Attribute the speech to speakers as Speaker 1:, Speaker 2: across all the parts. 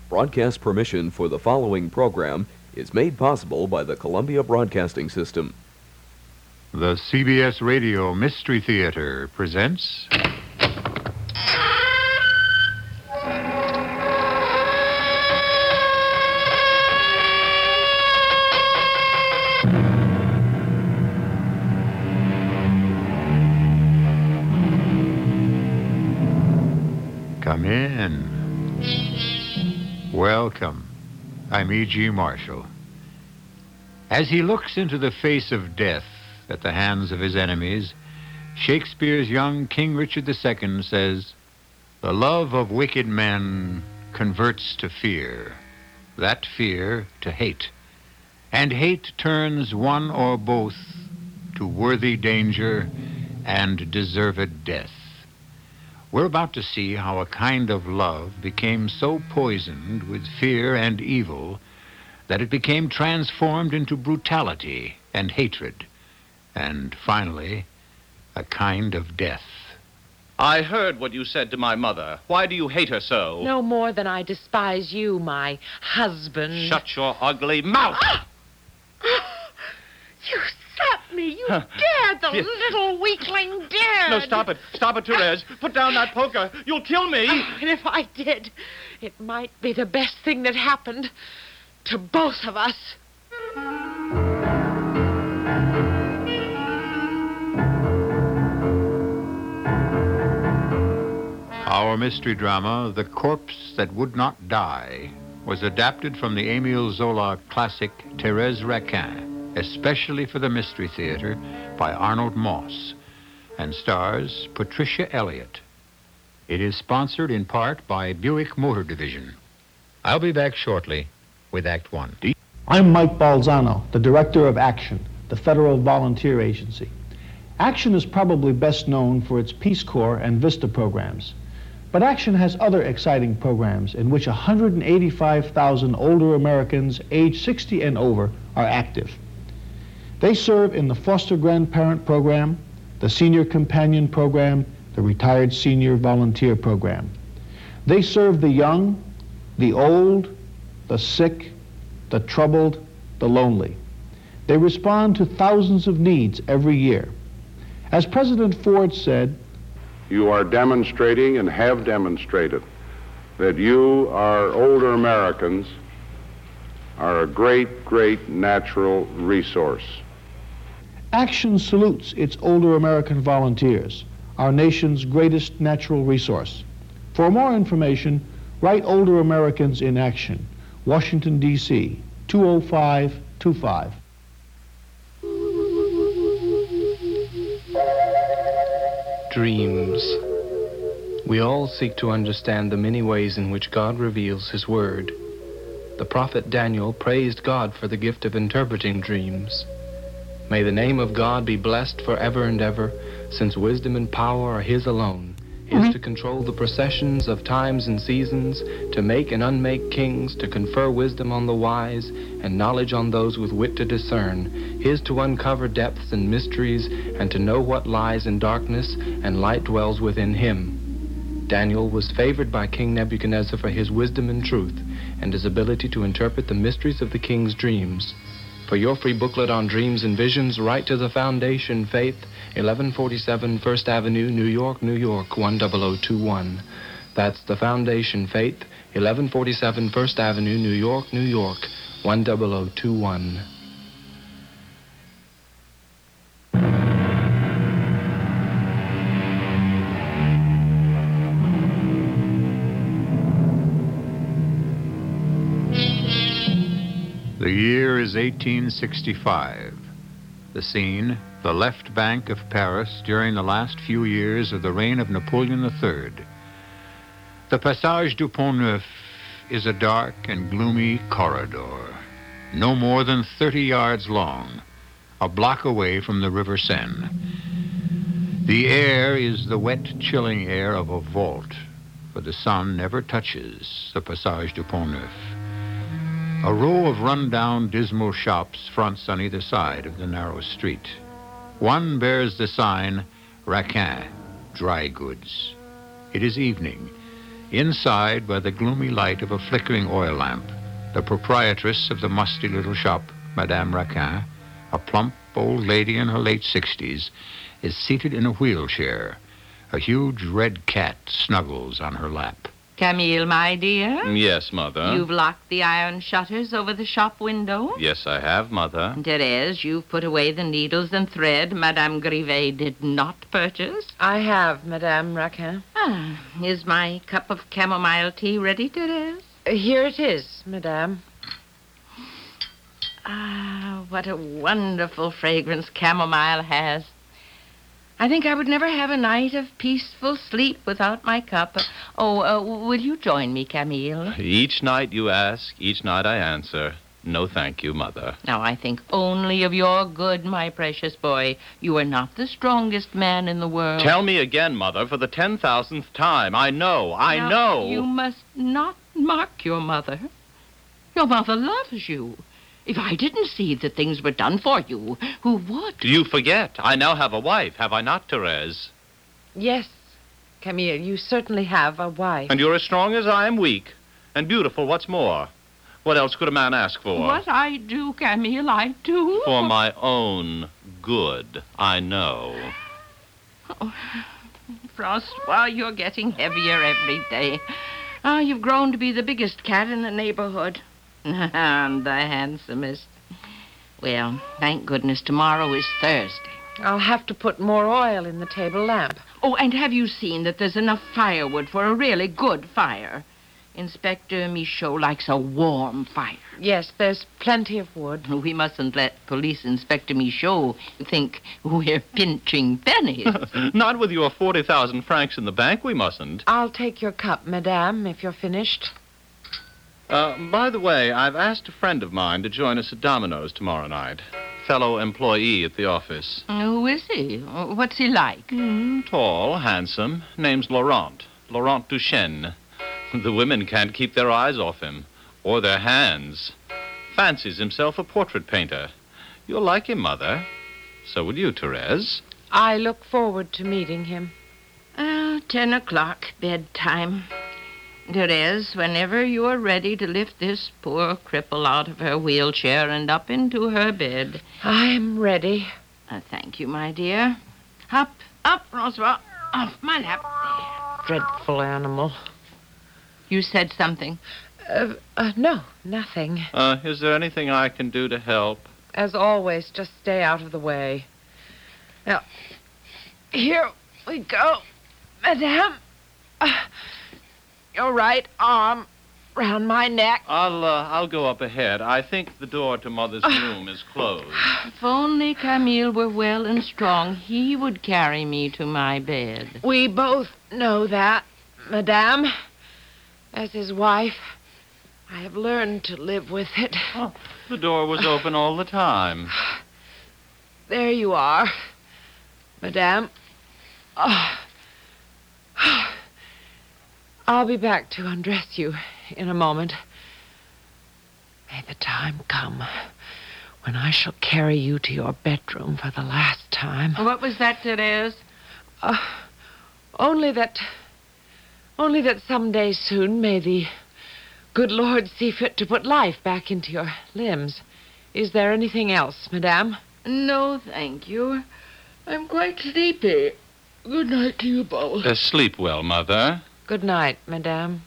Speaker 1: Broadcast permission for the following program is made possible by the Columbia Broadcasting System.
Speaker 2: The CBS Radio Mystery Theater presents... Come in. Welcome. I'm E.G. Marshall. As he looks into the face of death at the hands of his enemies, Shakespeare's young King Richard II says, "The love of wicked men converts to fear, that fear to hate, and hate turns one or both to worthy danger and deserved death." We're about to see how a kind of love became so poisoned with fear and evil that it became transformed into brutality and hatred, and finally, a kind of death.
Speaker 3: I heard what you said to my mother. Why do you hate her so?
Speaker 4: No more than I despise you, my husband.
Speaker 3: Shut your ugly mouth!
Speaker 4: Ah! You slapped me! You dared! The little weakling dared!
Speaker 3: No, stop it. Stop it, Therese. Put down that poker. You'll kill me.
Speaker 4: And if I did, it might be the best thing that happened to both of us.
Speaker 2: Our mystery drama, The Corpse That Would Not Die, was adapted from the Émile Zola classic Thérèse Raquin, especially for the Mystery Theater, by Arnold Moss, and stars Patricia Elliott. It is sponsored in part by Buick Motor Division. I'll be back shortly with Act One.
Speaker 5: I'm Mike Balzano, the Director of Action, the Federal Volunteer Agency. Action is probably best known for its Peace Corps and VISTA programs. But Action has other exciting programs in which 185,000 older Americans aged 60 and over are active. They serve in the Foster Grandparent Program, the Senior Companion Program, the Retired Senior Volunteer Program. They serve the young, the old, the sick, the troubled, the lonely. They respond to thousands of needs every year. As President Ford said,
Speaker 6: "You are demonstrating and have demonstrated that you, our older Americans, are a great, great natural resource."
Speaker 5: Action salutes its older American volunteers, our nation's greatest natural resource. For more information, write Older Americans in Action, Washington, D.C., 20525.
Speaker 7: Dreams. We all seek to understand the many ways in which God reveals His Word. The prophet Daniel praised God for the gift of interpreting dreams. May the name of God be blessed forever and ever, since wisdom and power are His alone. His to control the processions of times and seasons, to make and unmake kings, to confer wisdom on the wise, and knowledge on those with wit to discern. His to uncover depths and mysteries, and to know what lies in darkness, and light dwells within him. Daniel was favored by King Nebuchadnezzar for his wisdom and truth, and his ability to interpret the mysteries of the king's dreams. For your free booklet on dreams and visions, write to the Foundation Faith, 1147 First Avenue, New York, New York, 10021. That's the Foundation Faith, 1147 First Avenue, New York, New York, 10021.
Speaker 2: The year is 1865. The scene, the left bank of Paris during the last few years of the reign of Napoleon III. The Passage du Pont-Neuf is a dark and gloomy corridor, no more than 30 yards long, a block away from the River Seine. The air is the wet, chilling air of a vault, for the sun never touches the Passage du Pont-Neuf. A row of run-down, dismal shops fronts on either side of the narrow street. One bears the sign, Raquin, Dry Goods. It is evening. Inside, by the gloomy light of a flickering oil lamp, the proprietress of the musty little shop, Madame Raquin, a plump old lady in her late 60s, is seated in a wheelchair. A huge red cat snuggles on her lap.
Speaker 8: Camille, my dear?
Speaker 3: Yes, Mother.
Speaker 8: You've locked the iron shutters over the shop window?
Speaker 3: Yes, I have, Mother.
Speaker 8: Therese, you've put away the needles and thread Madame Grivet did not purchase?
Speaker 4: I have, Madame Raquin.
Speaker 8: Is my cup of chamomile tea ready, Therese?
Speaker 4: Here it is, Madame.
Speaker 8: What a wonderful fragrance chamomile has. I think I would never have a night of peaceful sleep without my cup. Will you join me, Camille?
Speaker 3: Each night you ask, each night I answer. No, thank you, Mother.
Speaker 8: Now, I think only of your good, my precious boy. You are not the strongest man in the world.
Speaker 3: Tell me again, Mother, for the 10,000th time. I know.
Speaker 8: Now, you must not mock your mother. Your mother loves you. If I didn't see that things were done for you, who would?
Speaker 3: Do you forget? I now have a wife, have I not, Therese?
Speaker 4: Yes, Camille, you certainly have a wife.
Speaker 3: And you're as strong as I am weak. And beautiful, what's more. What else could a man ask for?
Speaker 8: What I do, Camille, I do.
Speaker 3: For my own good, I know.
Speaker 8: Oh, Francois, you're getting heavier every day. You've grown to be the biggest cat in the neighborhood. And the handsomest. Well, thank goodness tomorrow is Thursday.
Speaker 4: I'll have to put more oil in the table lamp.
Speaker 8: Oh, and have you seen that there's enough firewood for a really good fire? Inspector Michaud likes a warm fire.
Speaker 4: Yes, there's plenty of wood.
Speaker 8: We mustn't let Police Inspector Michaud think we're pinching pennies.
Speaker 3: Not with your 40,000 francs in the bank, we mustn't.
Speaker 4: I'll take your cup, Madame, if you're finished.
Speaker 3: By the way, I've asked a friend of mine to join us at Domino's tomorrow night. Fellow employee at the office.
Speaker 8: Who is he? What's he like?
Speaker 3: Tall, handsome. Name's Laurent. Laurent Duchesne. The women can't keep their eyes off him. Or their hands. Fancies himself a portrait painter. You'll like him, Mother. So will you, Therese.
Speaker 4: I look forward to meeting him.
Speaker 8: 10 o'clock, bedtime. Therese, whenever you are ready to lift this poor cripple out of her wheelchair and up into her bed.
Speaker 4: I'm ready.
Speaker 8: Thank you, my dear. Up, Francois. Off my lap.
Speaker 4: Dreadful animal.
Speaker 8: You said something.
Speaker 4: No, nothing.
Speaker 3: Is there anything I can do to help?
Speaker 4: As always, just stay out of the way. Now, here we go, Madame. Your right arm round my neck.
Speaker 3: I'll go up ahead. I think the door to Mother's room is closed.
Speaker 8: If only Camille were well and strong, he would carry me to my bed.
Speaker 4: We both know that, Madame. As his wife, I have learned to live with it.
Speaker 3: Oh, the door was open all the time.
Speaker 4: There you are, Madame. I'll be back to undress you in a moment. May the time come when I shall carry you to your bedroom for the last time.
Speaker 8: What was that, Therese?
Speaker 4: Only that someday soon may the good Lord see fit to put life back into your limbs. Is there anything else, Madame?
Speaker 8: No, thank you. I'm quite sleepy. Good night to you both.
Speaker 3: Sleep well, Mother.
Speaker 4: Good night, Madame.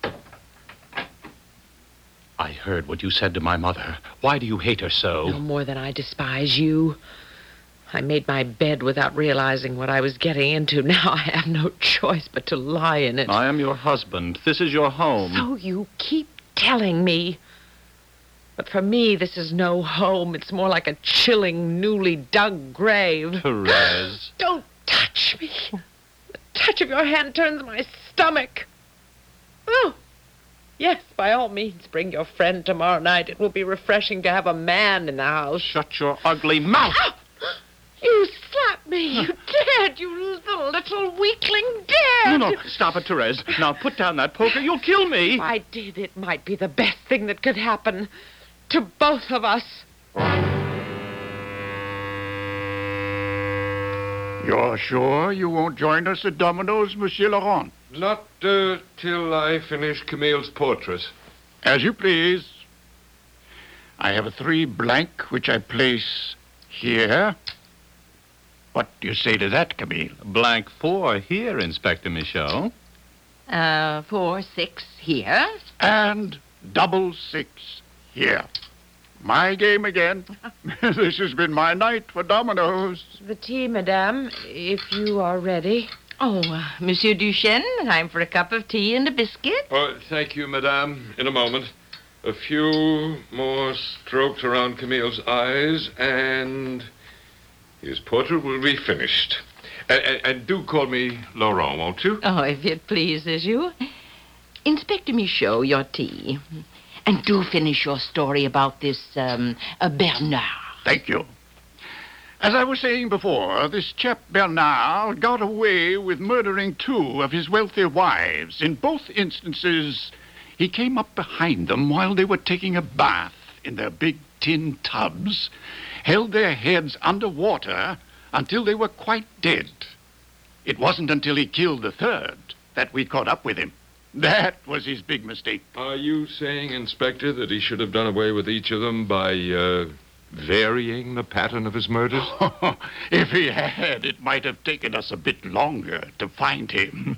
Speaker 3: I heard what you said to my mother. Why do you hate her so?
Speaker 4: No more than I despise you. I made my bed without realizing what I was getting into. Now I have no choice but to lie in it.
Speaker 3: I am your husband. This is your home.
Speaker 4: So you keep telling me. But for me, this is no home. It's more like a chilling, newly dug grave.
Speaker 3: Therese.
Speaker 4: Don't touch me. The touch of your hand turns my stomach. Oh, yes, by all means, bring your friend tomorrow night. It will be refreshing to have a man in the house.
Speaker 3: Shut your ugly mouth.
Speaker 4: Ow! You slapped me. You dared. You little weakling dared.
Speaker 3: No, stop it, Therese. Now put down that poker. You'll kill me.
Speaker 4: If I did, it might be the best thing that could happen to both of us.
Speaker 9: You're sure you won't join us at Domino's, Monsieur Laurent? Not till I finish Camille's portrait.
Speaker 10: As you please. I have a 3 blank which I place here. What do you say to that, Camille?
Speaker 3: Blank 4 here, Inspector Michaud.
Speaker 8: 4, 6 here.
Speaker 10: And double 6 here. My game again. This has been my night for dominoes.
Speaker 4: The tea, madame, if you are ready.
Speaker 8: Oh, Monsieur Duchesne, time for a cup of tea and a biscuit.
Speaker 9: Oh, thank you, madame. In a moment. A few more strokes around Camille's eyes, and his portrait will be finished. And do call me Laurent, won't you?
Speaker 8: Oh, if it pleases you. Inspector Michaud, your tea. And do finish your story about this, Bernard.
Speaker 10: Thank you. As I was saying before, this chap Bernard got away with murdering 2 of his wealthy wives. In both instances, he came up behind them while they were taking a bath in their big tin tubs, held their heads under water until they were quite dead. It wasn't until he killed the 3rd that we caught up with him. That was his big mistake.
Speaker 9: Are you saying, Inspector, that he should have done away with each of them by, varying the pattern of his murders?
Speaker 10: If he had, it might have taken us a bit longer to find him.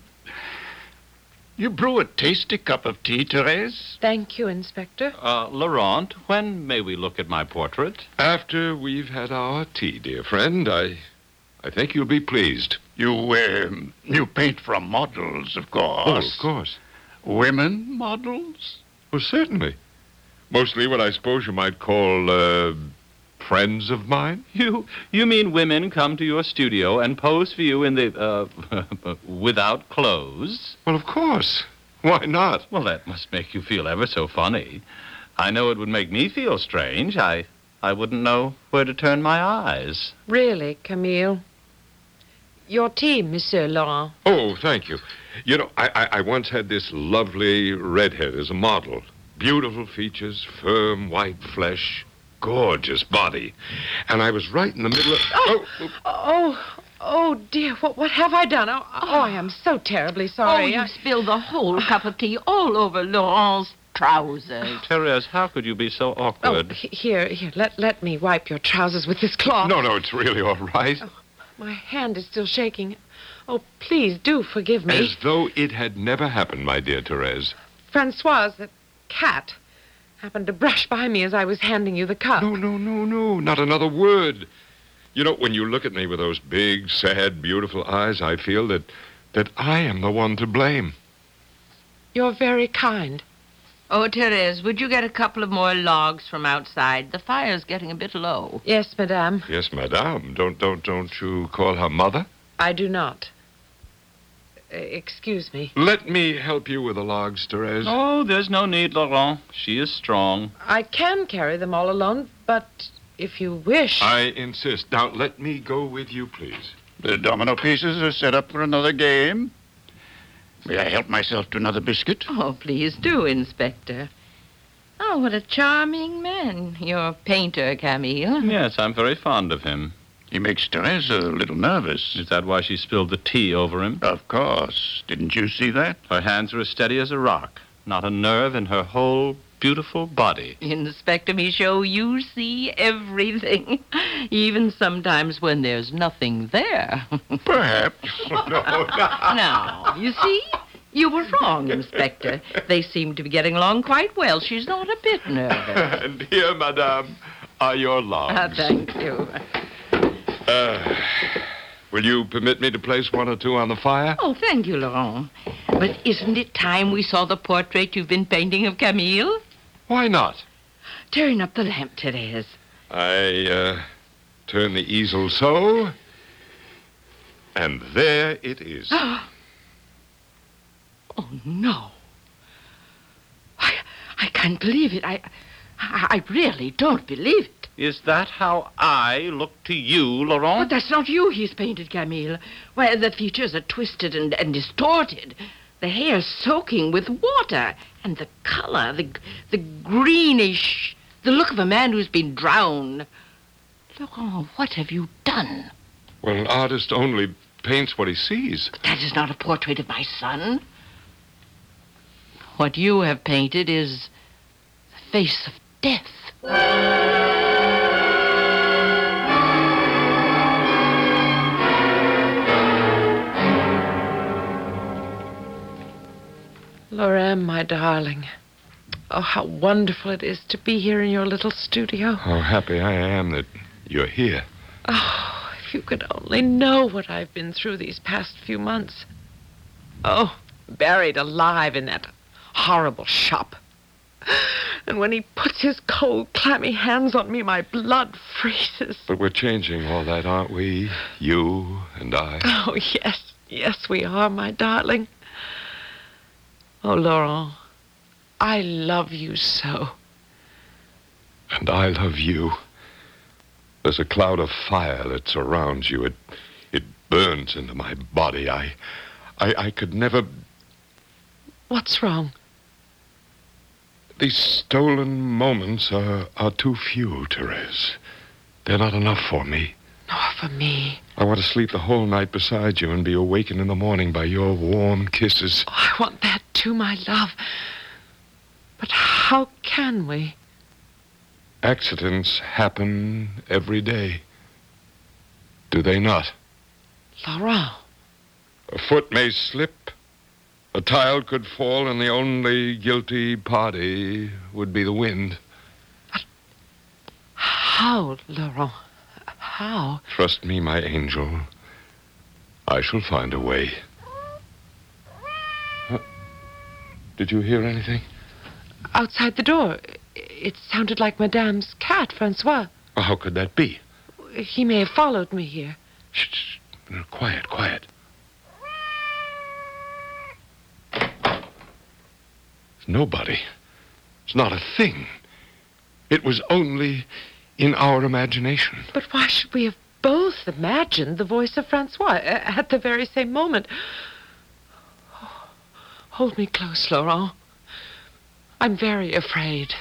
Speaker 10: You brew a tasty cup of tea, Therese?
Speaker 4: Thank you, Inspector.
Speaker 3: Laurent, when may we look at my portrait?
Speaker 9: After we've had our tea, dear friend. I think you'll be pleased.
Speaker 10: You paint from models, of course.
Speaker 9: Oh, of course.
Speaker 10: Women models?
Speaker 9: Well, certainly. Mostly what I suppose you might call, friends of mine.
Speaker 3: You mean women come to your studio and pose for you in the, without clothes?
Speaker 9: Well, of course. Why not?
Speaker 3: Well, that must make you feel ever so funny. I know it would make me feel strange. I wouldn't know where to turn my eyes.
Speaker 4: Really, Camille. Your tea, Monsieur Laurent.
Speaker 9: Oh, thank you. You know, I once had this lovely redhead as a model. Beautiful features, firm, white flesh, gorgeous body. And I was right in the middle of...
Speaker 4: Oh, dear, what have I done? Oh, I am so terribly sorry.
Speaker 8: You spilled the whole cup of tea all over Laurent's trousers.
Speaker 3: Therese, how could you be so awkward?
Speaker 4: Oh, here, let me wipe your trousers with this cloth.
Speaker 9: No, it's really all right.
Speaker 4: Oh, my hand is still shaking. Oh, please do forgive me.
Speaker 9: As though it had never happened, my dear Therese.
Speaker 4: Francoise, the cat, happened to brush by me as I was handing you the cup.
Speaker 9: No, not another word. You know, when you look at me with those big, sad, beautiful eyes, I feel that I am the one to blame.
Speaker 4: You're very kind.
Speaker 8: Oh, Therese, would you get a couple of more logs from outside? The fire's getting a bit low.
Speaker 4: Yes, madame.
Speaker 9: Yes, madame. Don't you call her mother?
Speaker 4: I do not. Excuse me.
Speaker 9: Let me help you with the logs, Therese.
Speaker 3: Oh, there's no need, Laurent. She is strong.
Speaker 4: I can carry them all alone, but if you wish...
Speaker 9: I insist. Now, let me go with you, please.
Speaker 10: The domino pieces are set up for another game. May I help myself to another biscuit?
Speaker 8: Oh, please do, Inspector. Oh, what a charming man, your painter, Camille.
Speaker 3: Yes, I'm very fond of him.
Speaker 10: He makes Therese a little nervous.
Speaker 3: Is that why she spilled the tea over him?
Speaker 10: Of course. Didn't you see that?
Speaker 3: Her hands are as steady as a rock. Not a nerve in her whole beautiful body.
Speaker 8: Inspector Michaud, you see everything. Even sometimes when there's nothing there.
Speaker 10: Perhaps.
Speaker 8: Now, you see? You were wrong, Inspector. They seem to be getting along quite well. She's not a bit nervous.
Speaker 9: And here, madame, are your logs.
Speaker 8: Thank you.
Speaker 9: Will you permit me to place one or two on the fire?
Speaker 8: Oh, thank you, Laurent. But isn't it time we saw the portrait you've been painting of Camille?
Speaker 9: Why not?
Speaker 8: Turn up the lamp, Therese.
Speaker 9: I turn the easel so, and there it is.
Speaker 8: Oh, no. I can't believe it. I really don't believe it.
Speaker 3: Is that how I look to you, Laurent?
Speaker 8: But that's not you he's painted, Camille. Why, the features are twisted and distorted. The hair soaking with water. And the color, the greenish, the look of a man who's been drowned. Laurent, what have you done?
Speaker 9: Well, an artist only paints what he sees.
Speaker 8: That is not a portrait of my son. What you have painted is the face of death.
Speaker 4: Lorraine, my darling. Oh, how wonderful it is to be here in your little studio.
Speaker 9: How happy I am that you're here.
Speaker 4: Oh, if you could only know what I've been through these past few months. Oh, buried alive in that horrible shop. And when he puts his cold, clammy hands on me, my blood freezes.
Speaker 9: But we're changing all that, aren't we? You and I.
Speaker 4: Oh, yes. Yes, we are, my darling. Oh, Laurent, I love you so.
Speaker 9: And I love you. There's a cloud of fire that surrounds you. It burns into my body. I could never...
Speaker 4: What's wrong?
Speaker 9: These stolen moments are too few, Therese. They're not enough for me.
Speaker 4: Nor for me.
Speaker 9: I want to sleep the whole night beside you and be awakened in the morning by your warm kisses.
Speaker 4: Oh, I want that too, my love. But how can we?
Speaker 9: Accidents happen every day. Do they not?
Speaker 4: Laurent.
Speaker 9: A foot may slip. A tile could fall, and the only guilty party would be the wind.
Speaker 4: But how, Laurent? How?
Speaker 9: Trust me, my angel. I shall find a way. Did you hear anything?
Speaker 4: Outside the door. It sounded like Madame's cat, Francois.
Speaker 9: How could that be?
Speaker 4: He may have followed me here.
Speaker 9: Shh. Quiet, quiet. Nobody. It's not a thing. It was only in our imagination.
Speaker 4: But why should we have both imagined the voice of Francois at the very same moment? Oh, hold me close, Laurent. I'm very afraid.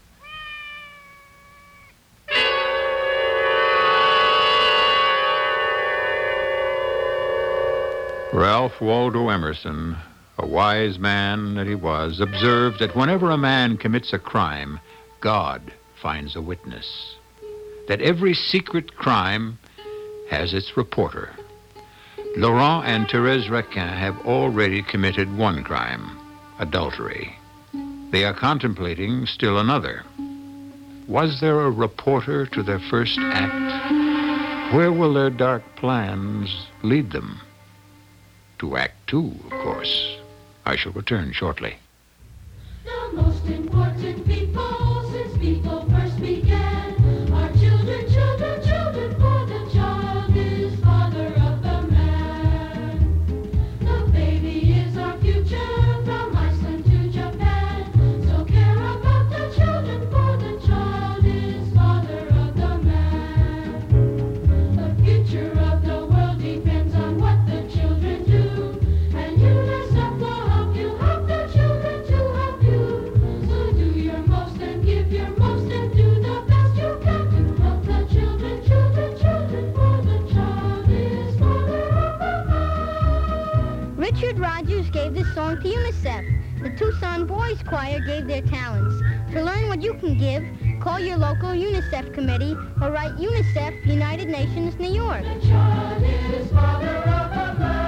Speaker 2: Ralph Waldo Emerson, a wise man that he was, observed that whenever a man commits a crime, God finds a witness. That every secret crime has its reporter. Laurent and Thérèse Raquin have already committed one crime, adultery. They are contemplating still another. Was there a reporter to their first act? Where will their dark plans lead them? To Act Two, of course. I shall return shortly.
Speaker 11: The most important people since people first began are children, children, children, for the child is father of the man. The baby is our future from Iceland to Japan. So care about the children, for the child is father of the man. The future of the world depends on what the children do. And UNICEF will help you help the children to help you. So do your most and give your most and do the best you can to help the children, children, children, for the child is father of the man.
Speaker 12: Richard Rogers gave this song to UNICEF. The Tucson Boys Choir gave their talents. To learn what you can give, call your local UNICEF committee or write UNICEF, United Nations, New York.
Speaker 11: The child is father of the man.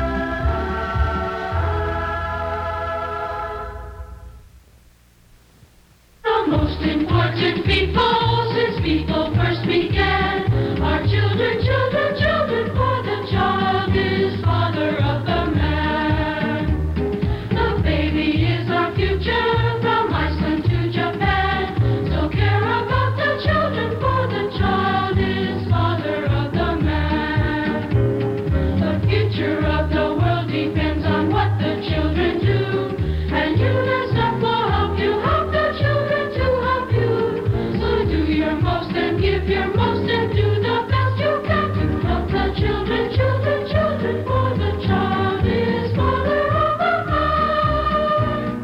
Speaker 11: The most important people since people first began are children, children, children, for the child is father of the man. The baby is our future from Iceland to Japan. So care about the children, for the child is father of the man. The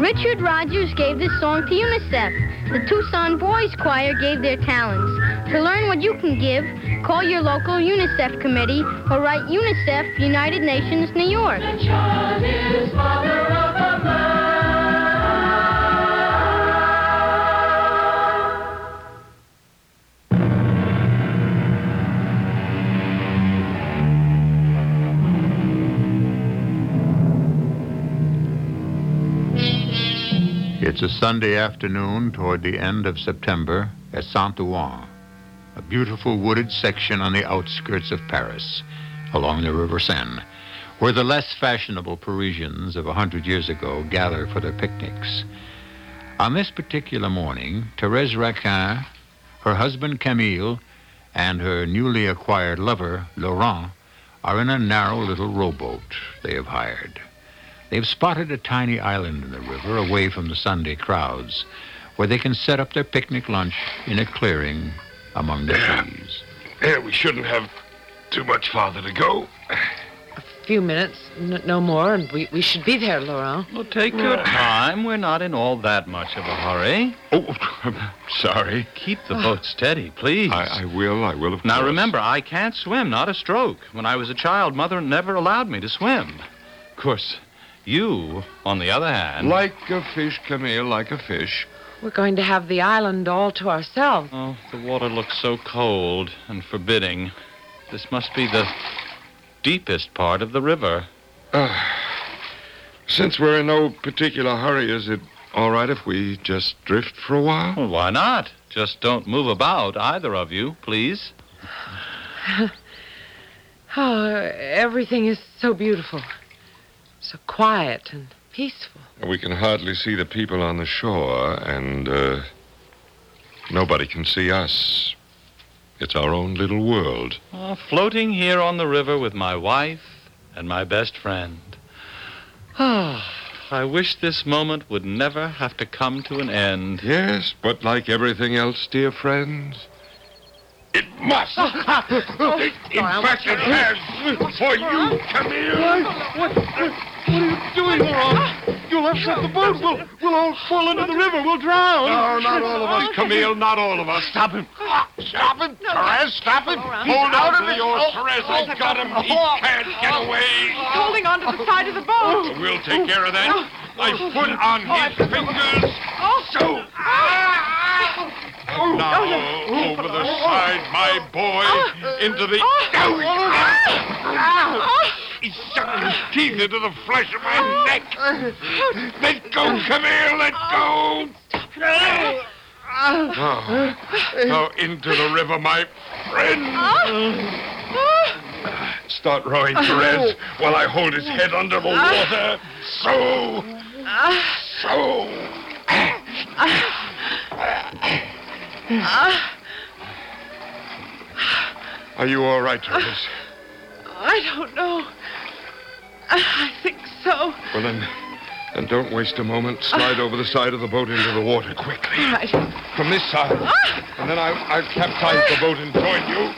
Speaker 12: Richard Rogers gave this song to UNICEF. The Tucson Boys Choir gave their talents. To learn what you can give, call your local UNICEF committee or write UNICEF, United Nations, New York.
Speaker 11: The child is father of the man.
Speaker 2: It's a Sunday afternoon toward the end of September at Saint-Ouen, a beautiful wooded section on the outskirts of Paris, along the River Seine, where the less fashionable Parisians of 100 years ago gather for their picnics. On this particular morning, Thérèse Raquin, her husband Camille, and her newly acquired lover, Laurent, are in a narrow little rowboat they have hired. They've spotted a tiny island in the river away from the Sunday crowds, where they can set up their picnic lunch in a clearing among the trees.
Speaker 9: We shouldn't have too much farther to go.
Speaker 4: A few minutes, no more, and we should be there, Laurent.
Speaker 3: Well, take your time. We're not in all that much of a hurry.
Speaker 9: Oh, I'm sorry.
Speaker 3: Keep the boat steady, please.
Speaker 9: I will, of course.
Speaker 3: Now, remember, I can't swim, not a stroke. When I was a child, Mother never allowed me to swim. Of course, you, on the other hand...
Speaker 9: Like a fish, Camille, like a fish.
Speaker 4: We're going to have the island all to ourselves.
Speaker 3: Oh, the water looks so cold and forbidding. This must be the deepest part of the river.
Speaker 9: Since we're in no particular hurry, is it all right if we just drift for a while?
Speaker 3: Well, why not? Just don't move about, either of you, please.
Speaker 4: Oh, everything is so beautiful. So quiet and peaceful.
Speaker 9: We can hardly see the people on the shore, and nobody can see us. It's our own little world.
Speaker 3: Floating here on the river with my wife and my best friend. I wish this moment would never have to come to an end.
Speaker 9: Yes, but like everything else, dear friends, it must. In fact, it has. For you, Camille.
Speaker 11: What are you doing, Laurent? You'll upset the boat. We'll all fall into the river. We'll drown.
Speaker 9: No, not all of us, Camille. Not all of us. Stop him. Stop him. Therese, stop him. Hold on to yours, Therese. I've got him. He can't get away.
Speaker 4: He's holding onto the side of the boat.
Speaker 9: We'll take care of that. My foot on his fingers. So. Now, over the side, my boy, into the... He's sucking his teeth into the flesh of my neck. Let go, Camille, let go. Now, into the river, my friend. Start rowing, Therese, while I hold his head under the water. So. Are you all right, Therese?
Speaker 4: I don't know. I think so.
Speaker 9: Well, then don't waste a moment. Slide over the side of the boat into the water quickly.
Speaker 4: All right.
Speaker 9: From this side. And then I'll capsize the boat and join you.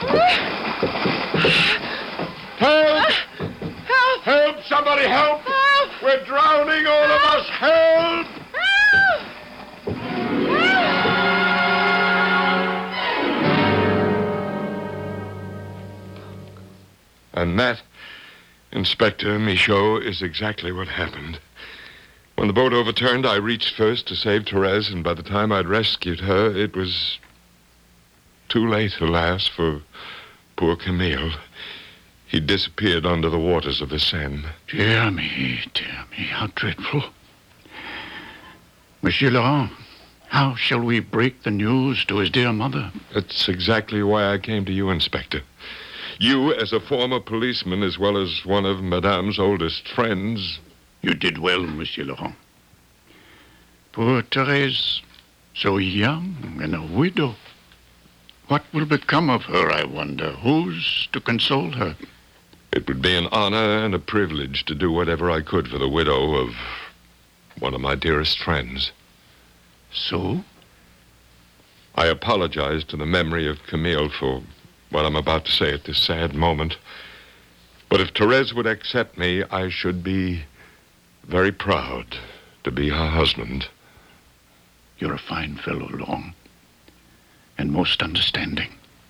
Speaker 9: Help!
Speaker 4: Help!
Speaker 9: Help! Somebody help!
Speaker 4: Help!
Speaker 9: We're drowning, all of us! Help!
Speaker 4: Help!
Speaker 9: And that, Inspector Michaud, is exactly what happened. When the boat overturned, I reached first to save Therese, and by the time I'd rescued her, it was too late, alas, for poor Camille. He disappeared under the waters of the Seine.
Speaker 10: Dear me, how dreadful. Monsieur Laurent, how shall we break the news to his dear mother?
Speaker 9: That's exactly why I came to you, Inspector. You, as a former policeman, as well as one of Madame's oldest friends...
Speaker 10: You did well, Monsieur Laurent. Poor Therese, so young and a widow. What will become of her, I wonder? Who's to console her?
Speaker 9: It would be an honor and a privilege to do whatever I could for the widow of one of my dearest friends.
Speaker 10: So?
Speaker 9: I apologize to the memory of Camille for what I'm about to say at this sad moment. But if Therese would accept me, I should be very proud to be her husband.
Speaker 10: You're a fine fellow, Long, and most understanding.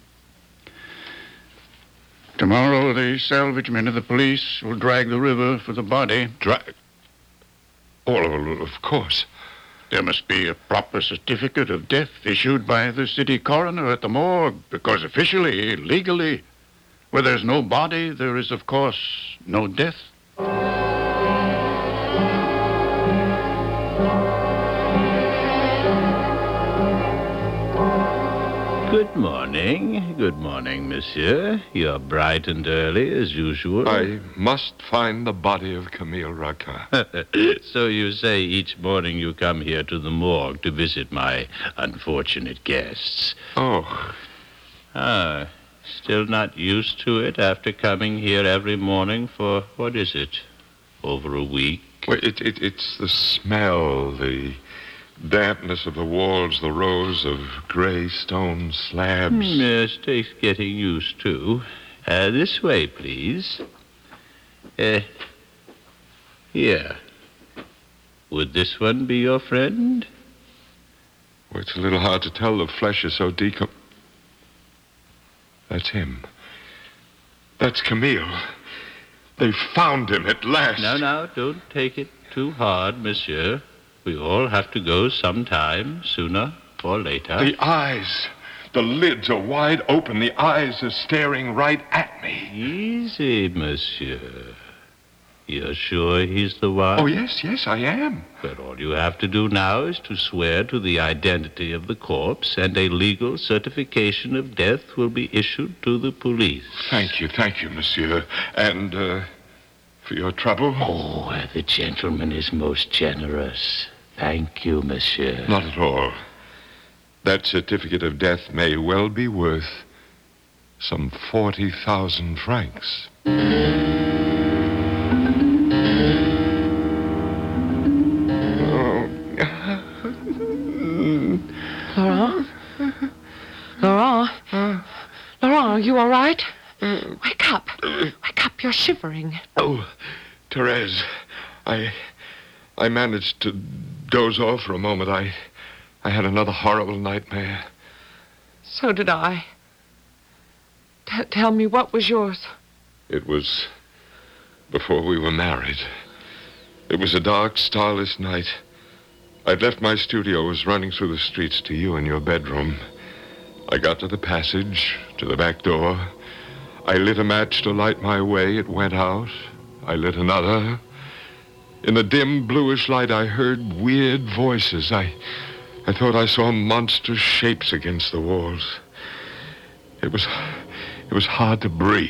Speaker 10: Tomorrow, the salvage men of the police will drag the river for the body.
Speaker 9: Of course.
Speaker 10: There must be a proper certificate of death issued by the city coroner at the morgue, because officially, legally, where there's no body, there is, of course, no death.
Speaker 3: Good morning, monsieur. You're bright and early, as usual.
Speaker 9: I must find the body of Camille Raquin.
Speaker 3: So you say each morning you come here to the morgue to visit my unfortunate guests.
Speaker 9: Oh.
Speaker 3: Still not used to it after coming here every morning for, what is it, over a week?
Speaker 9: Well, it's the smell, the dampness of the walls, the rows of gray stone slabs.
Speaker 3: Yes, takes getting used to. This way, please. Here. Would this one be your friend?
Speaker 9: Well, it's a little hard to tell. The flesh is so That's him. That's Camille. They found him at last.
Speaker 3: Now, don't take it too hard, monsieur. We all have to go sometime, sooner or later.
Speaker 9: The eyes. The lids are wide open. The eyes are staring right at me.
Speaker 3: Easy, monsieur. You're sure he's the one?
Speaker 9: Oh, yes, I am.
Speaker 3: But all you have to do now is to swear to the identity of the corpse, and a legal certification of death will be issued to the police.
Speaker 9: Thank you, monsieur. And, for your trouble?
Speaker 3: Oh, the gentleman is most generous. Thank you, monsieur.
Speaker 9: Not at all. That certificate of death may well be worth some 40,000 francs.
Speaker 4: Laurent, are you all right? Wake up. Wake up, you're shivering.
Speaker 9: Oh, Therese, I managed to doze off for a moment. I had another horrible nightmare.
Speaker 4: So did I. Tell me, what was yours?
Speaker 9: It was before we were married. It was a dark, starless night. I'd left my studio, was running through the streets to you in your bedroom. I got to the passage, to the back door. I lit a match to light my way. It went out. I lit another. In the dim, bluish light, I heard weird voices. I thought I saw monstrous shapes against the walls. It was hard to breathe.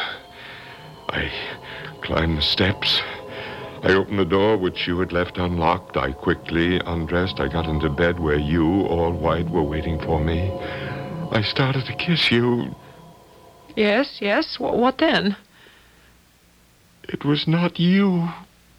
Speaker 9: I climbed the steps. I opened the door, which you had left unlocked. I quickly undressed. I got into bed where you, all white, were waiting for me. I started to kiss you.
Speaker 4: Yes. What then?
Speaker 9: It was not you,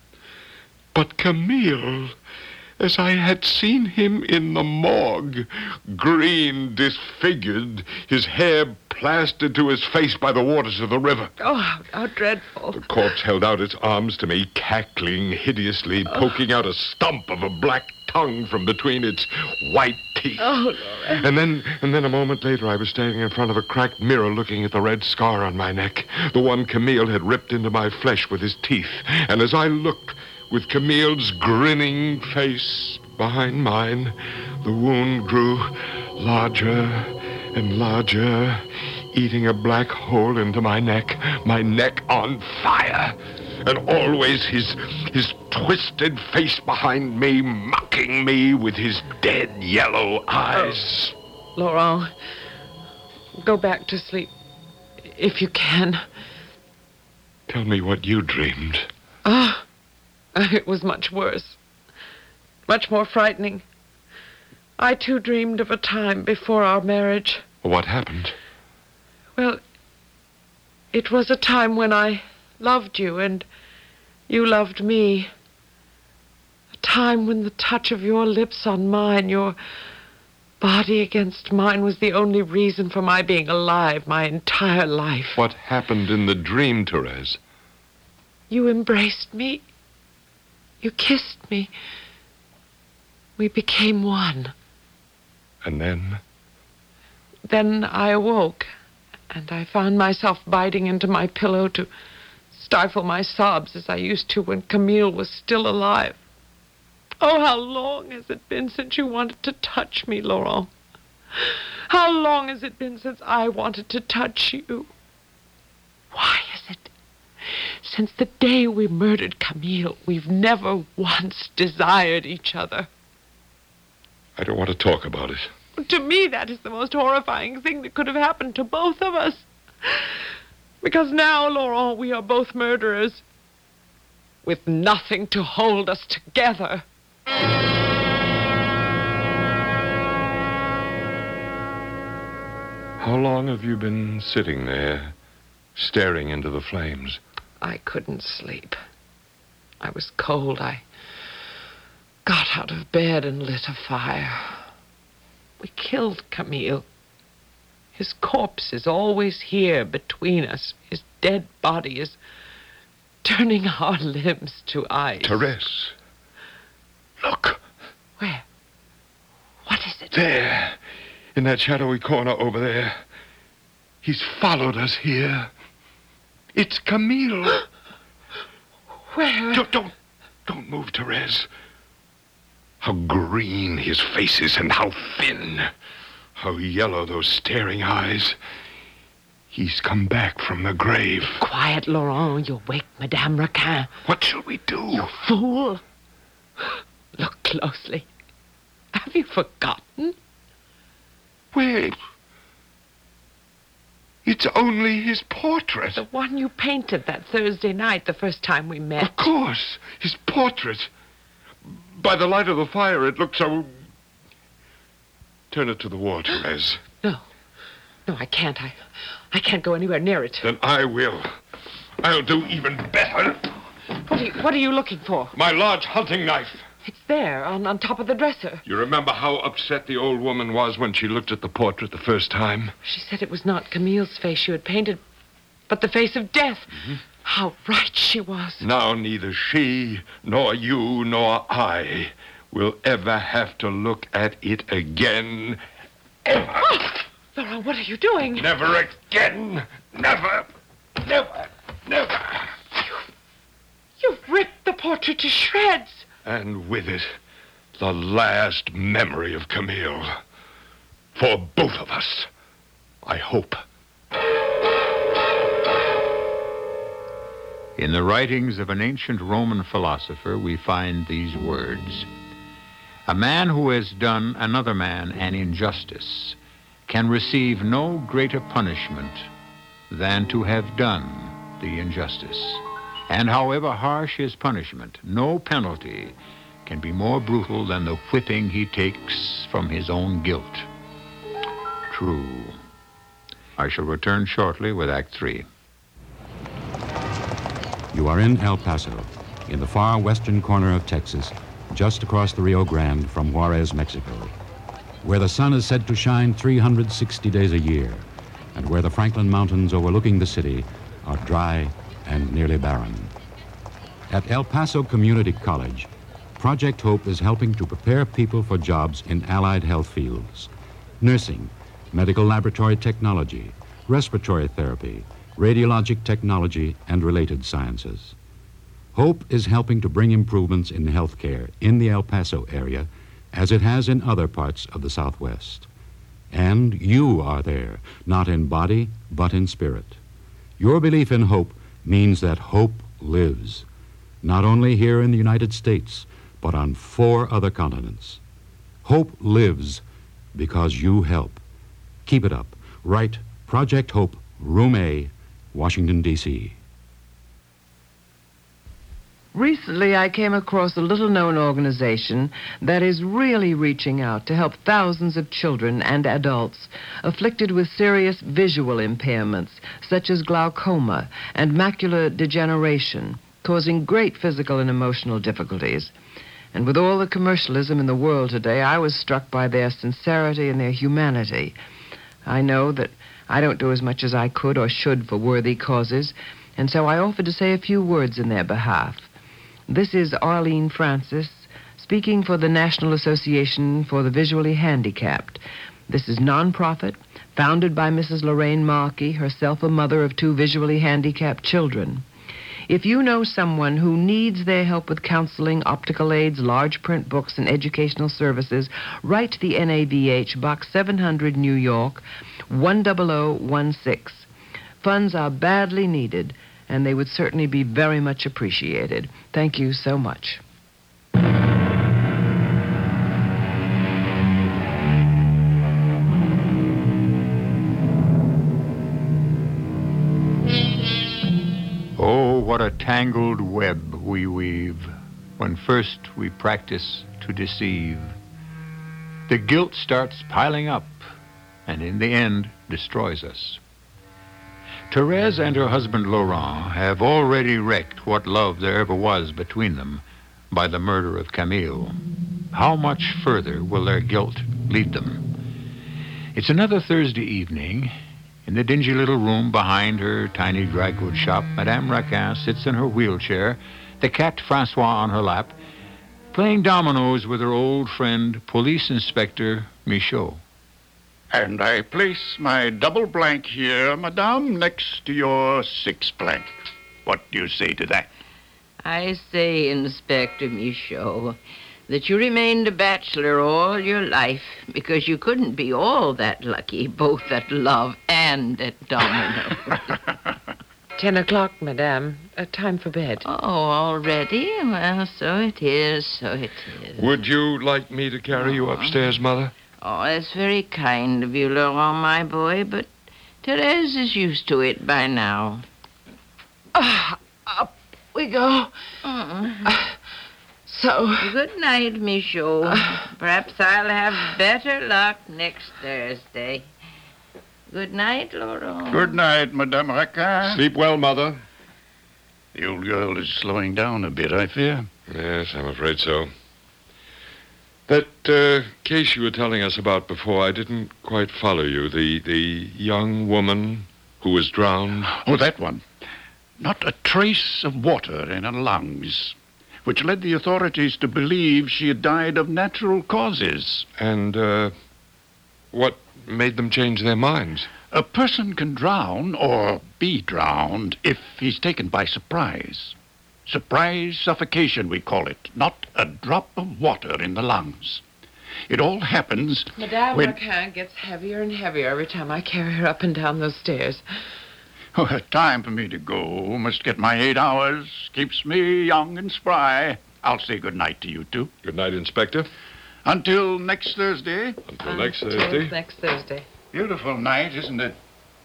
Speaker 9: but Camille, as I had seen him in the morgue, green, disfigured, his hair plastered to his face by the waters of the river.
Speaker 4: Oh, how dreadful.
Speaker 9: The corpse held out its arms to me, cackling hideously, poking out a stump of a black tongue from between its white teeth.
Speaker 4: Oh, Laurent.
Speaker 9: And then a moment later, I was standing in front of a cracked mirror looking at the red scar on my neck, the one Camille had ripped into my flesh with his teeth. And as I looked, with Camille's grinning face behind mine, the wound grew larger and larger, eating a black hole into my neck on fire. And always his twisted face behind me, mocking me with his dead yellow eyes.
Speaker 4: Oh, Laurent, go back to sleep, if you can.
Speaker 9: Tell me what you dreamed.
Speaker 4: It was much worse. Much more frightening. I, too, dreamed of a time before our marriage.
Speaker 9: What happened?
Speaker 4: Well, it was a time when I loved you and you loved me. A time when the touch of your lips on mine, your body against mine, was the only reason for my being alive my entire life.
Speaker 9: What happened in the dream, Therese?
Speaker 4: You embraced me. You kissed me. We became one.
Speaker 9: And then?
Speaker 4: Then I awoke, and I found myself biting into my pillow to stifle my sobs as I used to when Camille was still alive. Oh, how long has it been since you wanted to touch me, Laurent? How long has it been since I wanted to touch you? Why is it? Since the day we murdered Camille, we've never once desired each other.
Speaker 9: I don't want to talk about it.
Speaker 4: To me, that is the most horrifying thing that could have happened to both of us. Because now, Laurent, we are both murderers, with nothing to hold us together.
Speaker 9: How long have you been sitting there, staring into the flames?
Speaker 4: I couldn't sleep. I was cold. I got out of bed and lit a fire. We killed Camille. His corpse is always here between us. His dead body is turning our limbs to ice.
Speaker 9: Therese, look.
Speaker 4: Where? What is it?
Speaker 9: There, in that shadowy corner over there. He's followed us here. It's Camille.
Speaker 4: Where?
Speaker 9: Don't move, Therese. How green his face is and how thin. How yellow those staring eyes. He's come back from the grave.
Speaker 4: Quiet, Laurent. You'll wake Madame Raquin.
Speaker 9: What shall we do?
Speaker 4: You fool. Look closely. Have you forgotten?
Speaker 9: Wait. It's only his portrait.
Speaker 4: The one you painted that Thursday night, the first time we met.
Speaker 9: Of course. His portrait. By the light of the fire, it looked so... Turn it to the wall, Therese.
Speaker 4: No, I can't. I can't go anywhere near it.
Speaker 9: Then I will. I'll do even better.
Speaker 4: What are you looking for?
Speaker 9: My large hunting knife.
Speaker 4: It's there, on top of the dresser.
Speaker 9: You remember how upset the old woman was when she looked at the portrait the first time?
Speaker 4: She said it was not Camille's face you had painted, but the face of death. Mm-hmm. How right she was.
Speaker 9: Now neither she, nor you, nor I will ever have to look at it again. Ever.
Speaker 4: Oh, Laurent, what are you doing?
Speaker 9: Never again. Never. Never. Never.
Speaker 4: You've ripped the portrait to shreds.
Speaker 9: And with it, the last memory of Camille. For both of us, I hope.
Speaker 2: In the writings of an ancient Roman philosopher, we find these words. A man who has done another man an injustice can receive no greater punishment than to have done the injustice. And however harsh his punishment, no penalty can be more brutal than the whipping he takes from his own guilt. True. I shall return shortly with Act 3.
Speaker 13: You are in El Paso, in the far western corner of Texas, just across the Rio Grande from Juarez, Mexico, where the sun is said to shine 360 days a year, and where the Franklin Mountains overlooking the city are dry and nearly barren. At El Paso Community College, Project Hope is helping to prepare people for jobs in allied health fields, nursing, medical laboratory technology, respiratory therapy, radiologic technology, and related sciences. Hope is helping to bring improvements in healthcare in the El Paso area, as it has in other parts of the Southwest. And you are there, not in body, but in spirit. Your belief in hope means that hope lives, not only here in the United States, but on 4 other continents. Hope lives because you help. Keep it up. Write Project Hope, Room A, Washington, D.C.
Speaker 8: Recently, I came across a little-known organization that is really reaching out to help thousands of children and adults afflicted with serious visual impairments, such as glaucoma and macular degeneration, causing great physical and emotional difficulties. And with all the commercialism in the world today, I was struck by their sincerity and their humanity. I know that I don't do as much as I could or should for worthy causes, and so I offered to say a few words in their behalf. This is Arlene Francis,
Speaker 4: speaking for the National Association for the Visually Handicapped. This is nonprofit, founded by Mrs. Lorraine Markey, herself a mother of 2 visually handicapped children. If you know someone who needs their help with counseling, optical aids, large print books, and educational services, write to the NAVH, Box 700, New York, 10016. Funds are badly needed, and they would certainly be very much appreciated. Thank you so much.
Speaker 2: Oh, what a tangled web we weave when first we practice to deceive. The guilt starts piling up and in the end destroys us. Therese and her husband Laurent have already wrecked what love there ever was between them by the murder of Camille. How much further will their guilt lead them? It's another Thursday evening. In the dingy little room behind her tiny dry goods shop, Madame Raquin sits in her wheelchair, the cat Francois on her lap, playing dominoes with her old friend, Police Inspector Michaud.
Speaker 10: And I place my double blank here, Madame, next to your 6 blank. What do you say to that?
Speaker 8: I say, Inspector Michaud, that you remained a bachelor all your life because you couldn't be all that lucky, both at love and at domino.
Speaker 4: 10 o'clock, Madame. Time for bed.
Speaker 8: Oh, already? Well, so it is, so it is.
Speaker 9: Would you like me to carry you upstairs, Mother?
Speaker 8: Oh, that's very kind of you, Laurent, my boy, but Therese is used to it by now.
Speaker 4: Up we go. So...
Speaker 8: Good night, Michaud. Perhaps I'll have better luck next Thursday. Good night, Laurent.
Speaker 10: Good night, Madame Raquin.
Speaker 9: Sleep well, Mother.
Speaker 10: The old girl is slowing down a bit, I fear.
Speaker 9: Yes, I'm afraid so. That case you were telling us about before, I didn't quite follow you. The young woman who was drowned.
Speaker 10: Oh, that one. Not a trace of water in her lungs, which led the authorities to believe she had died of natural causes.
Speaker 9: And what made them change their minds?
Speaker 10: A person can drown or be drowned if he's taken by surprise. Surprise suffocation, we call it. Not a drop of water in the lungs. It all happens
Speaker 4: Madame
Speaker 10: when...
Speaker 4: Raquin gets heavier and heavier every time I carry her up and down those stairs.
Speaker 10: Oh, time for me to go. Must get my 8 hours. Keeps me young and spry. I'll say good night to you two.
Speaker 9: Good night, Inspector.
Speaker 10: Until next Thursday.
Speaker 9: Until next Thursday.
Speaker 4: Next Thursday.
Speaker 10: Beautiful night, isn't it?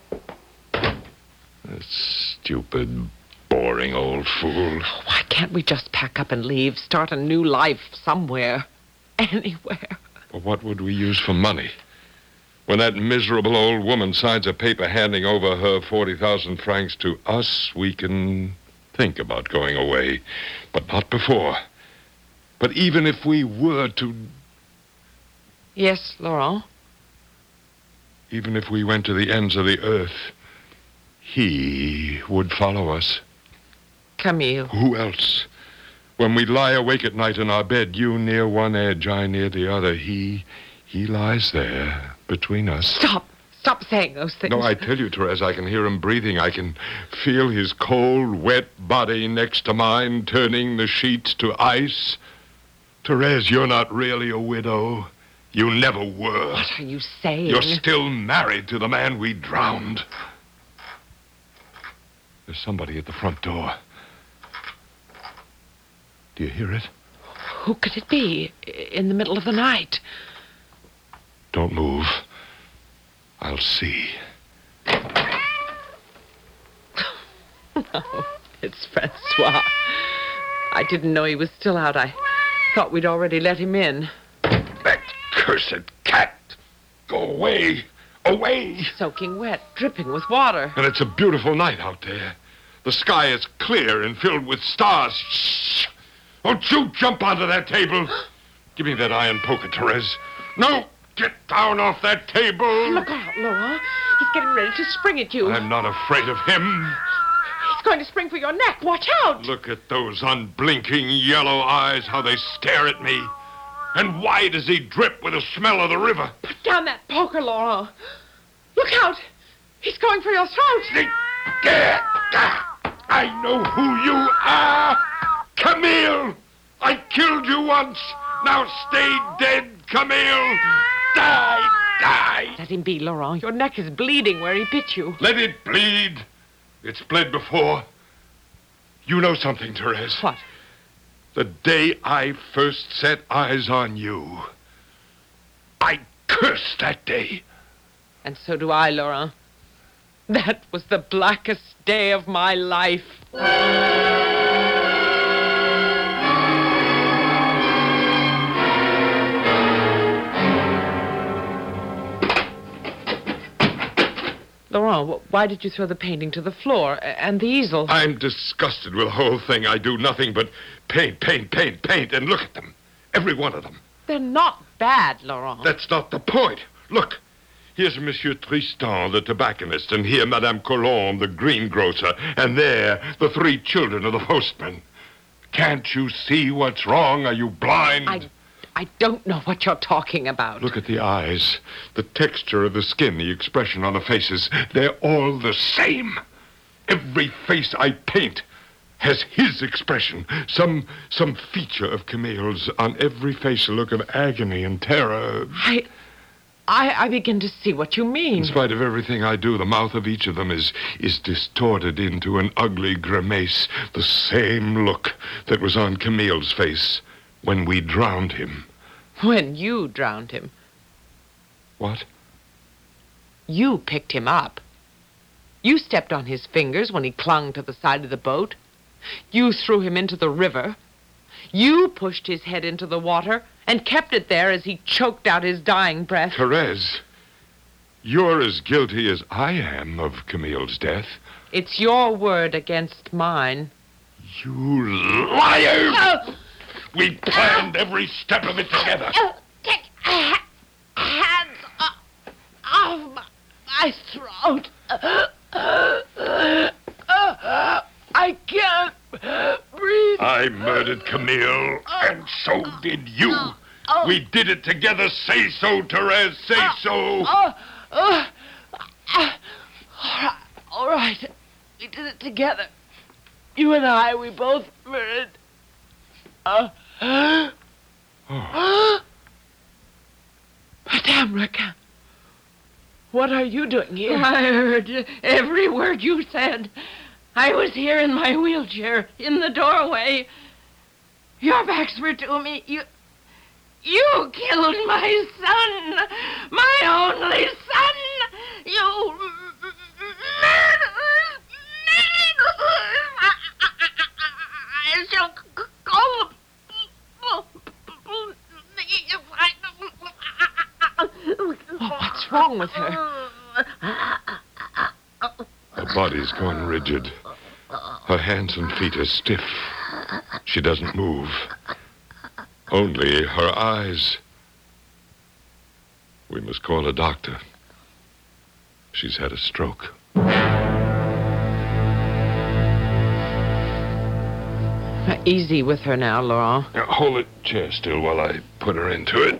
Speaker 9: That stupid, boring old fool.
Speaker 4: Why can't we just pack up and leave? Start a new life somewhere. Anywhere.
Speaker 9: Well, what would we use for money? When that miserable old woman signs a paper handing over her 40,000 francs to us, we can think about going away. But not before. But even if we were to...
Speaker 4: Yes, Laurent?
Speaker 9: Even if we went to the ends of the earth, he would follow us.
Speaker 4: Camille.
Speaker 9: Who else? When we lie awake at night in our bed, you near one edge, I near the other, he lies there between us.
Speaker 4: Stop saying those things.
Speaker 9: No, I tell you, Therese, I can hear him breathing. I can feel his cold, wet body next to mine, turning the sheets to ice. Therese, you're not really a widow. You never were.
Speaker 4: What are you saying?
Speaker 9: You're still married to the man we drowned. There's somebody at the front door. Do you hear it?
Speaker 4: Who could it be? In the middle of the night.
Speaker 9: Don't move. I'll see.
Speaker 4: No, it's Francois. I didn't know he was still out. I thought we'd already let him in.
Speaker 9: That cursed cat! Go away! Away!
Speaker 4: Soaking wet, dripping with water.
Speaker 9: And it's a beautiful night out there. The sky is clear and filled with stars. Shh! Don't you jump onto that table. Give me that iron poker, Therese. No! Get down off that table!
Speaker 4: Look out, Laurent. He's getting ready to spring at you.
Speaker 9: I'm not afraid of him.
Speaker 4: He's going to spring for your neck. Watch out!
Speaker 9: Look at those unblinking yellow eyes, how they stare at me. And why does he drip with the smell of the river?
Speaker 4: Put down that poker, Laurent. Look out! He's going for your throat.
Speaker 9: I know who you are! Camille! I killed you once! Now stay dead, Camille! Die! Die!
Speaker 4: Let him be, Laurent. Your neck is bleeding where he bit you.
Speaker 9: Let it bleed. It's bled before. You know something, Therese.
Speaker 4: What?
Speaker 9: The day I first set eyes on you, I cursed that day.
Speaker 4: And so do I, Laurent. That was the blackest day of my life. Laurent, why did you throw the painting to the floor and the easel?
Speaker 9: I'm disgusted with the whole thing. I do nothing but paint, and look at them. Every one of them.
Speaker 4: They're not bad, Laurent.
Speaker 9: That's not the point. Look, here's Monsieur Tristan, the tobacconist, and here Madame Colombe, the greengrocer, and there the 3 children of the postman. Can't you see what's wrong? Are you blind?
Speaker 4: I don't know what you're talking about.
Speaker 9: Look at the eyes, the texture of the skin, the expression on the faces. They're all the same. Every face I paint has his expression. Some feature of Camille's. On every face a look of agony and terror.
Speaker 4: I begin to see what you mean.
Speaker 9: In spite of everything I do, the mouth of each of them is distorted into an ugly grimace. The same look that was on Camille's face when we drowned him.
Speaker 4: When you drowned him.
Speaker 9: What?
Speaker 4: You picked him up. You stepped on his fingers when he clung to the side of the boat. You threw him into the river. You pushed his head into the water and kept it there as he choked out his dying breath.
Speaker 9: Therese, you're as guilty as I am of Camille's death.
Speaker 4: It's your word against mine.
Speaker 9: You liar! Oh! We planned every step of it together.
Speaker 4: Take hands off my throat. I can't breathe.
Speaker 9: I murdered Camille, and so did you. We did it together. Say so, Therese. Say so.
Speaker 4: All right. We did it together. You and I, we both murdered. Madame Raquin, what are you doing here?
Speaker 8: I heard every word you said. I was here in my wheelchair, in the doorway. Your backs were to me. You killed my son, my only son. You murderers. I shall call
Speaker 4: What's wrong with her?
Speaker 9: Her body's gone rigid. Her hands and feet are stiff. She doesn't move. Only her eyes. We must call a doctor. She's had a stroke.
Speaker 4: Easy with her now, Laurent.
Speaker 9: Now, hold the chair still while I put her into it.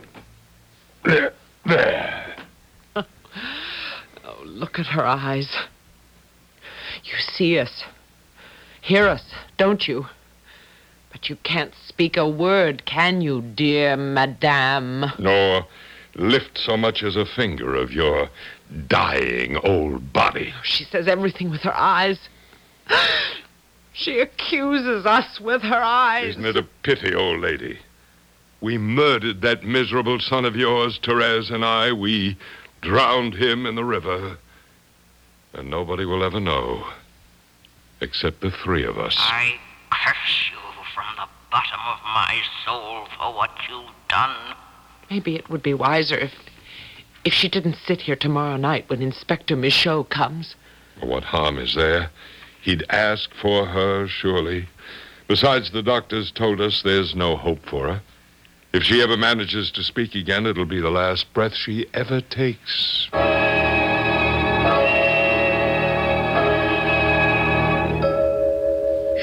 Speaker 9: There.
Speaker 4: Oh, look at her eyes. You see us, hear us, don't you? But you can't speak a word, can you, dear madame?
Speaker 9: Nor lift so much as a finger of your dying old body.
Speaker 4: She says everything with her eyes. She accuses us with her eyes.
Speaker 9: Isn't it a pity, old lady? We murdered that miserable son of yours, Therese and I. We drowned him in the river. And nobody will ever know, except the 3 of us.
Speaker 14: I curse you from the bottom of my soul for what you've done.
Speaker 4: Maybe it would be wiser if she didn't sit here tomorrow night when Inspector Michaud comes.
Speaker 9: Well, what harm is there? He'd ask for her, surely. Besides, the doctors told us there's no hope for her. If she ever manages to speak again, it'll be the last breath she ever takes.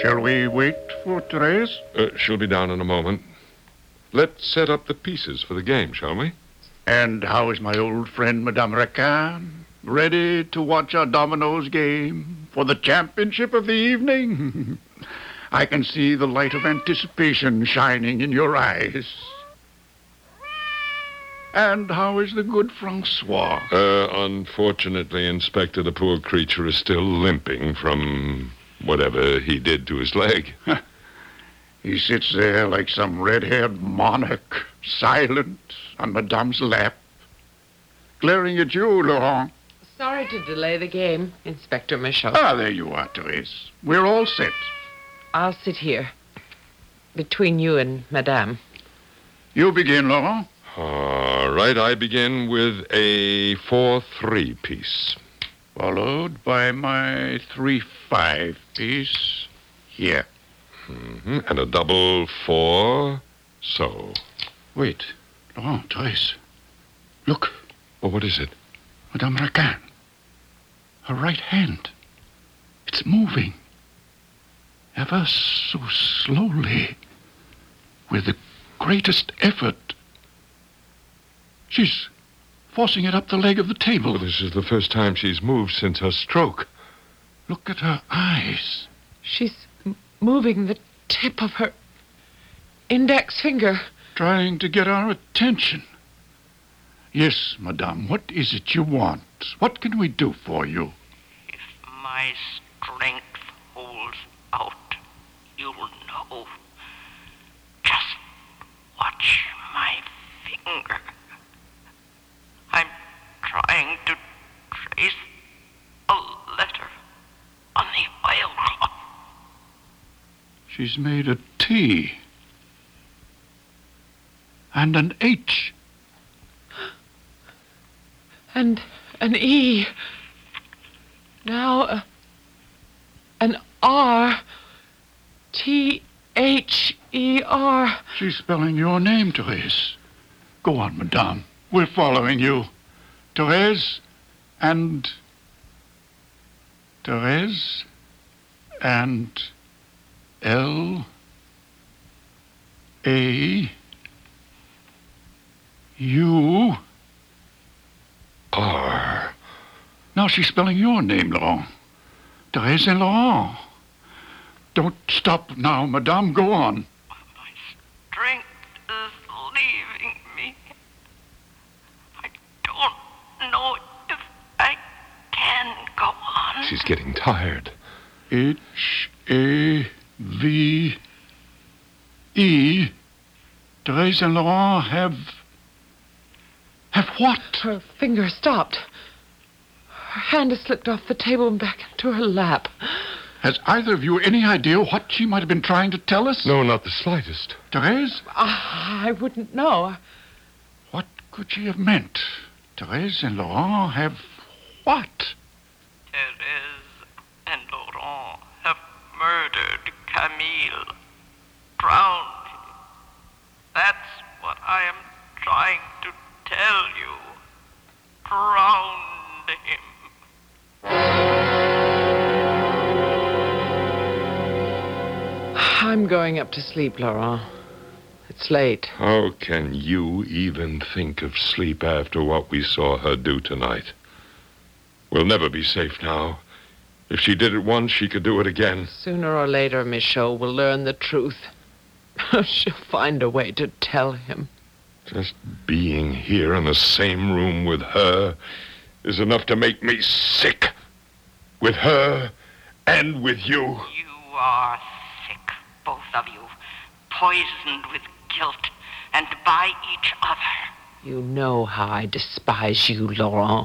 Speaker 10: Shall we wait for Therese?
Speaker 9: She'll be down in a moment. Let's set up the pieces for the game, shall we?
Speaker 10: And how is my old friend, Madame Racan? Ready to watch our dominoes game for the championship of the evening? I can see the light of anticipation shining in your eyes. And how is the good Francois?
Speaker 9: Unfortunately, Inspector, the poor creature is still limping from whatever he did to his leg.
Speaker 10: He sits there like some red-haired monarch, silent on Madame's lap, glaring at you, Laurent.
Speaker 4: Sorry to delay the game, Inspector Michaud.
Speaker 10: Ah, there you are, Therese. We're all set.
Speaker 4: I'll sit here, between you and Madame.
Speaker 10: You begin, Laurent.
Speaker 9: All right, I begin with a 4-3 piece.
Speaker 10: Followed by my 3-5 piece here.
Speaker 9: Mm-hmm. And a double 4, so.
Speaker 10: Wait. Laurent, Therese. Look.
Speaker 9: Well, what is it?
Speaker 10: Madame Racan. Her right hand. It's moving. Ever so slowly. With the greatest effort. She's forcing it up the leg of the table.
Speaker 9: Well, this is the first time she's moved since her stroke.
Speaker 10: Look at her eyes.
Speaker 4: She's moving the tip of her index finger.
Speaker 10: Trying to get our attention. Yes, Madame, what is it you want? What can we do for you?
Speaker 14: If my strength holds out, you'll know. Just watch my finger. I'm trying to trace a letter on the oilcloth.
Speaker 10: She's made a T. And an H.
Speaker 4: And an E. Now an R. T-H-E-R.
Speaker 10: She's spelling your name, Therese. Go on, Madame. We're following you. Therese and... Therese and... L... A... U...
Speaker 9: R.
Speaker 10: Now she's spelling your name, Laurent. Therese and Laurent. Don't stop now, Madame. Go on.
Speaker 14: My strength is leaving me. I don't know if I can go on.
Speaker 9: She's getting tired.
Speaker 10: H-A-V-E. Therese and Laurent have what?
Speaker 4: Her finger stopped. Her hand has slipped off the table and back into her lap.
Speaker 10: Has either of you any idea what she might have been trying to tell us?
Speaker 9: No, not the slightest.
Speaker 10: Therese?
Speaker 4: I wouldn't know.
Speaker 10: What could she have meant? Therese and Laurent have what?
Speaker 14: Therese and Laurent have murdered Camille. Drowned him. That's what I am trying to tell you. Drowned him.
Speaker 4: I'm going up to sleep, Laurent. It's late.
Speaker 9: How can you even think of sleep after what we saw her do tonight? We'll never be safe now. If she did it once, she could do it again.
Speaker 4: Sooner or later, Michaud will learn the truth. She'll find a way to tell him.
Speaker 9: Just being here in the same room with her is enough to make me sick. With her and with you.
Speaker 14: You are sick, both of you. Poisoned with guilt and by each other.
Speaker 4: You know how I despise you, Laurent.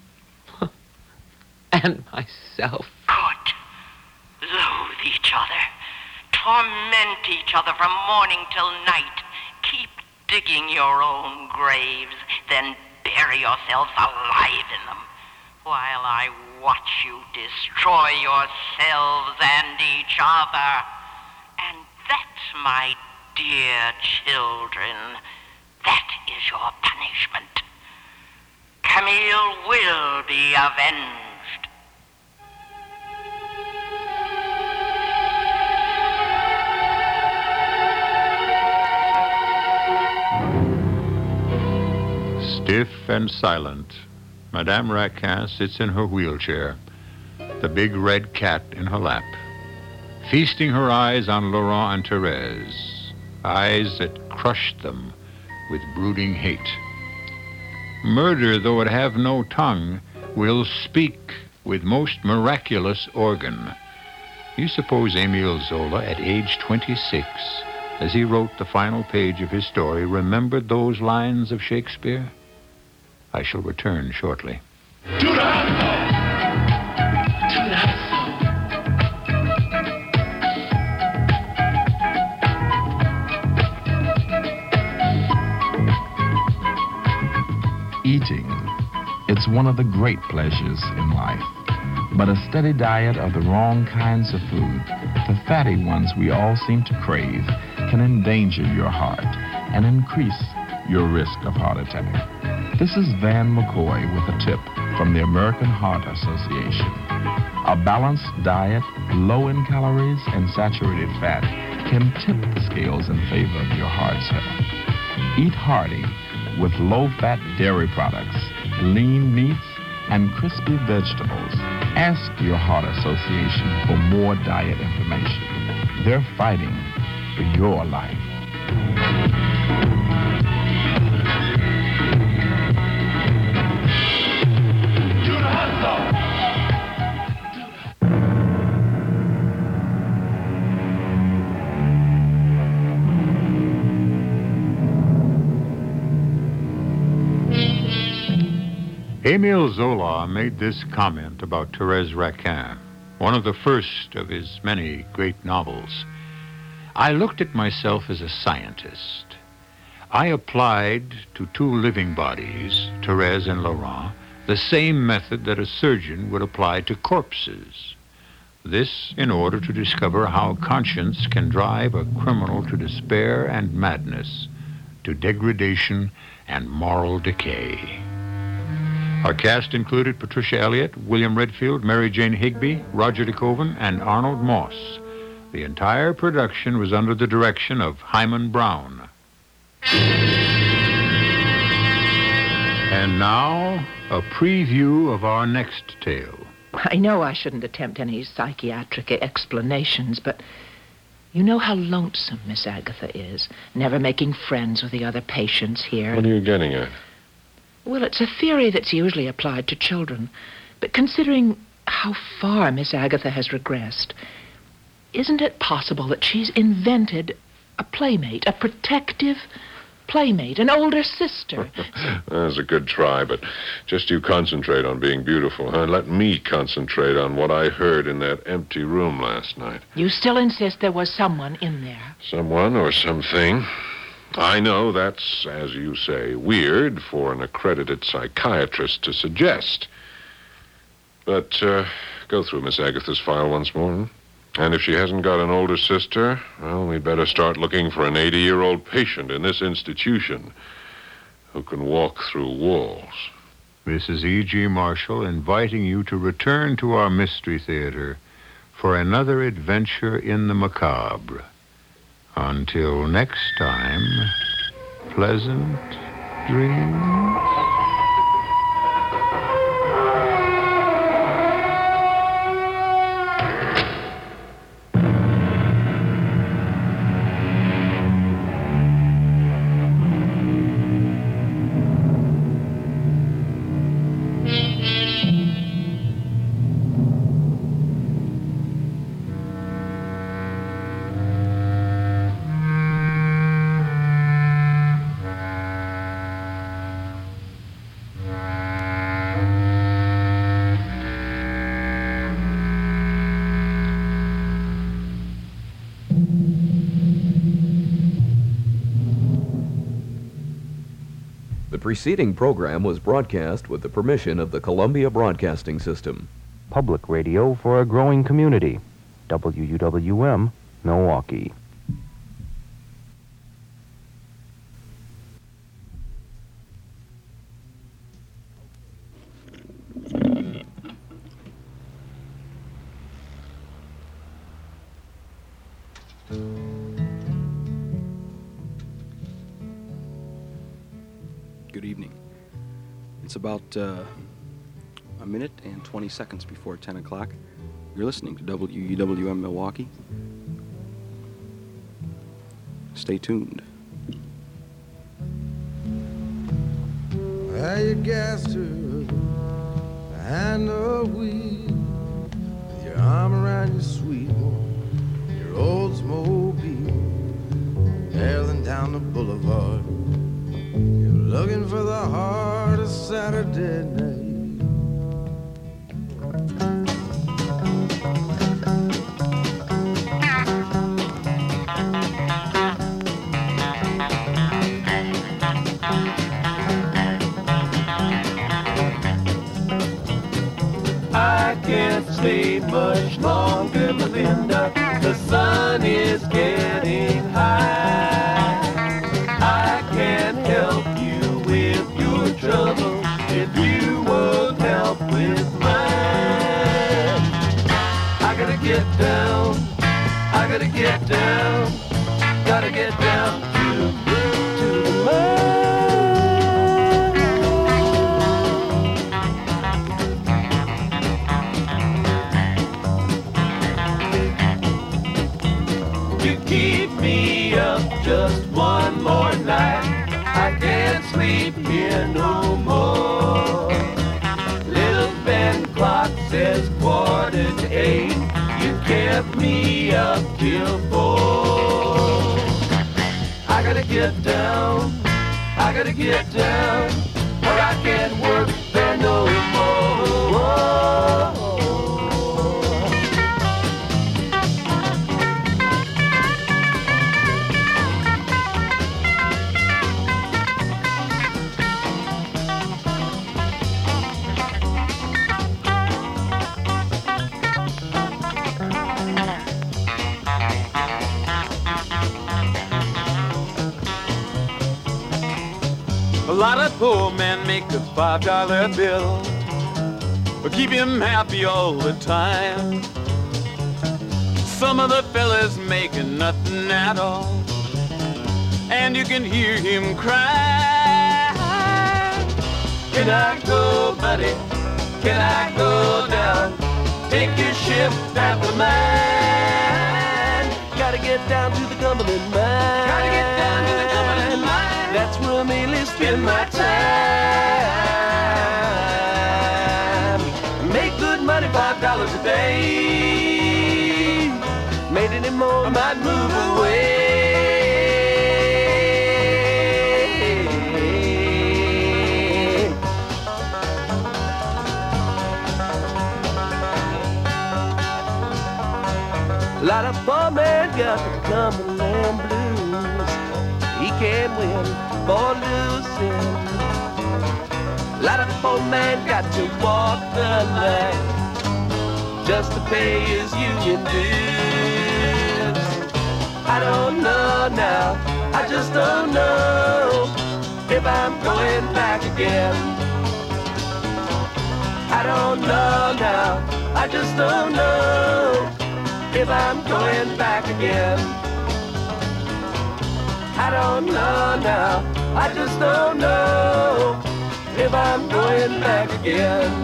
Speaker 4: And myself.
Speaker 14: Good. Loathe each other. Torment each other from morning till night. Keep digging your own graves, then bury yourselves alive in them, while I watch you destroy yourselves and each other. And that, my dear children, that is your punishment. Camille will be avenged.
Speaker 2: Stiff and silent, Madame Raquin sits in her wheelchair, the big red cat in her lap, feasting her eyes on Laurent and Therese, eyes that crushed them with brooding hate. Murder, though it have no tongue, will speak with most miraculous organ. You suppose Émile Zola, at age 26, as he wrote the final page of his story, remembered those lines of Shakespeare? I shall return shortly.
Speaker 15: Eating, it's one of the great pleasures in life. But a steady diet of the wrong kinds of food, the fatty ones we all seem to crave, can endanger your heart and increase your risk of heart attack. This is Van McCoy with a tip from the American Heart Association. A balanced diet, low in calories and saturated fat, can tip the scales in favor of your heart's health. Eat hearty with low-fat dairy products, lean meats, and crispy vegetables. Ask your Heart Association for more diet information. They're fighting for your life.
Speaker 2: Émile Zola made this comment about Thérèse Raquin, one of the first of his many great novels. I looked at myself as a scientist. I applied to two living bodies, Thérèse and Laurent, the same method that a surgeon would apply to corpses. This in order to discover how conscience can drive a criminal to despair and madness, to degradation and moral decay. Our cast included Patricia Elliott, William Redfield, Mary Jane Higby, Roger DeKoven, and Arnold Moss. The entire production was under the direction of Hyman Brown. And now, a preview of our next tale.
Speaker 4: I know I shouldn't attempt any psychiatric explanations, but you know how lonesome Miss Agatha is, never making friends with the other patients here.
Speaker 9: What are you getting at?
Speaker 4: Well, it's a theory that's usually applied to children, but considering how far Miss Agatha has regressed, isn't it possible that she's invented a playmate, a protective playmate, an older sister?
Speaker 9: That's a good try, but just you concentrate on being beautiful, huh? Let me concentrate on what I heard in that empty room last night.
Speaker 4: You still insist there was someone in there?
Speaker 9: Someone or something. I know that's, as you say, weird for an accredited psychiatrist to suggest. But go through Miss Agatha's file once more. And if she hasn't got an older sister, well, we'd better start looking for an 80-year-old patient in this institution who can walk through walls.
Speaker 2: This is E.G. Marshall inviting you to return to our Mystery Theater for another adventure in the macabre. Until next time, pleasant dreams.
Speaker 1: The preceding program was broadcast with the permission of the Columbia Broadcasting System.
Speaker 16: Public radio for a growing community. WUWM, Milwaukee.
Speaker 17: Good evening. It's about a minute and 20 seconds before 10 o'clock. You're listening to WUWM Milwaukee. Stay tuned.
Speaker 18: Well, you gassed her behind the wheel with your arm around your sweet one, your Oldsmobile, barreling down the boulevard. You're looking for the heart of Saturday night.
Speaker 11: I can't stay much longer, Melinda. The sun is getting high. I can't help you with your trouble if you won't help with mine. I gotta get down. I gotta get down. Gotta get down to the mine. Keep me up just one more night. I can't sleep here no more. Little Ben clock says 7:45. You kept me up till 4. I gotta get down. I gotta get down, or I can't work there no more.
Speaker 19: A lot of poor men make a $5 bill, but keep him happy all the time. Some of the fellas making nothing at all, and you can hear him cry. Can I go, buddy? Can I go down? Take your ship after mine. Gotta get down to the Cumberland mine. Gotta get down to the Cumberland mine. That's where I mainly spend my time. Make good money, $5 a day. Made any more, I might move away. A lot of poor men got the Cumberland blues. He can't win for losing. A lot of poor men got to walk the line just to pay his union dues. I don't know now, I just don't know if I'm going back again. I don't know now, I just don't know if I'm going back again. I don't know now, I just don't know if I'm going back again.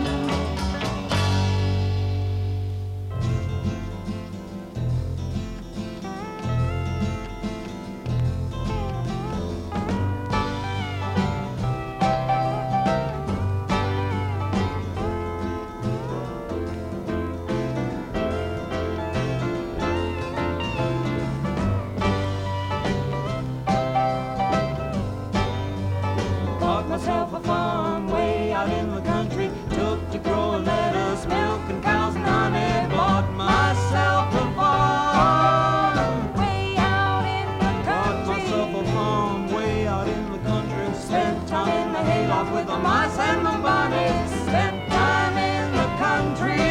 Speaker 11: Bought myself a farm way out in the country. Took to growing lettuce, milk, and cows and honey. Bought myself a farm way out in the country. Bought myself a farm way out in the country. Spent time in the hayloft with the mice and the bunnies. Spent time in the country.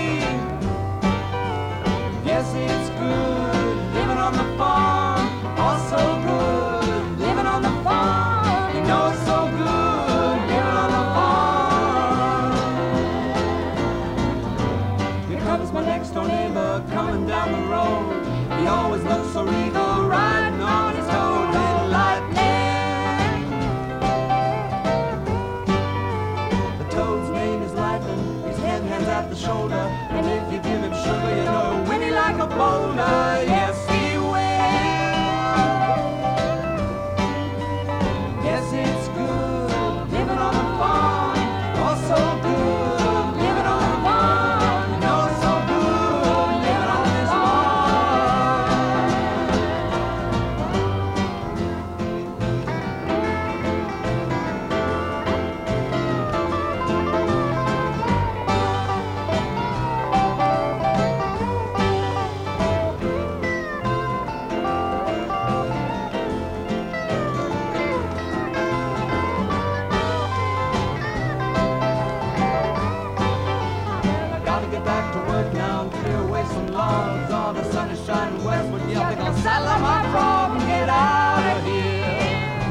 Speaker 11: Yes, it's good living on the farm. Also good living on the farm. You know it's so good living on the farm. Here comes my next door neighbor coming down the road. He always looks so regal, riding on his toad. Little lightning,
Speaker 20: boulder, yes he will. Yes, it's good living on a farm, oh so good living on a farm, and oh so good living on this I gotta get back to work now and clear away some logs. Oh, the sun is shining westward. Yeah, I think I'll saddle up my frog and get out of here.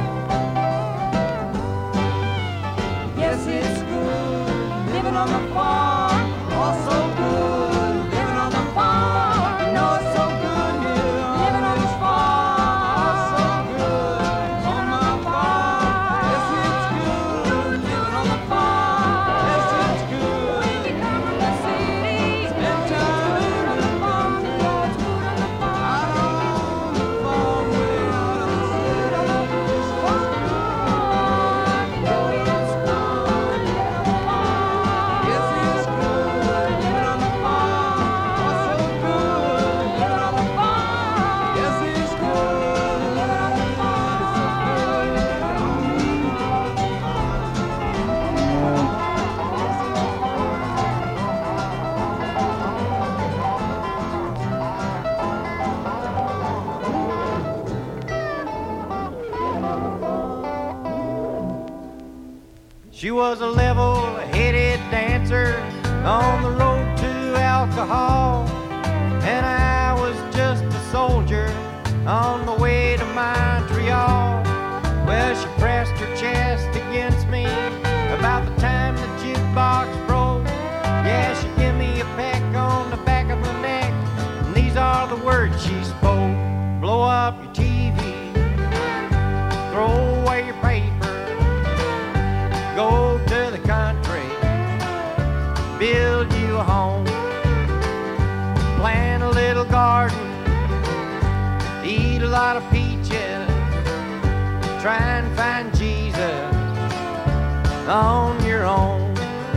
Speaker 20: Yes, it's good living on the farm. Oh, so good living on the farm. No, it's so good living on this farm. Oh, so good on my farm. Yes, it's good living on the farm. Yes, it's good. When you come from the city, spend time in the farm. Oh, it's good on the farm. Out on the farm, way out of the city. It's farm. Oh, it's good living on the farm. Yes, it's good living on the farm. Oh, so good living on the farm. Yes, it's good living on the farm. It's so good living on
Speaker 21: She was a level-headed dancer on the road to alcohol, and I was just a soldier on the way to Montreal. Well, she pressed her chest against me about the time the jukebox broke. Yeah, she gave me a peck on the back of the neck, and these are the words she spoke. Blow up your TV, throw away your paper, go to the country, build you a home, plant a little garden, eat a lot of peaches, try and find Jesus on your own.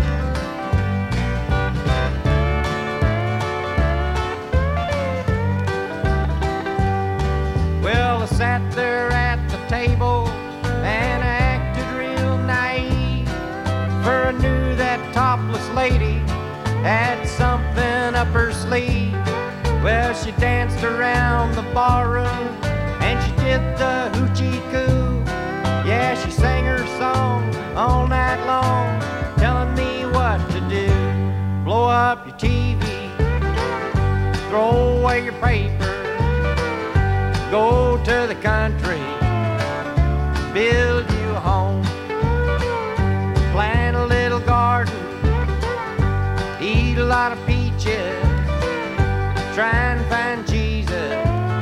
Speaker 21: Well, I sat there at the table and I acted real naive, for I knew that topless lady had something up her sleeve. Well, she danced around the barroom and she did the hoochie coo. Yeah, she sang her song all night long, telling me what to do. Blow up your TV, throw away your paper, go to the country, build you a home, plant a little garden, eat a lot of peaches, try and find Jesus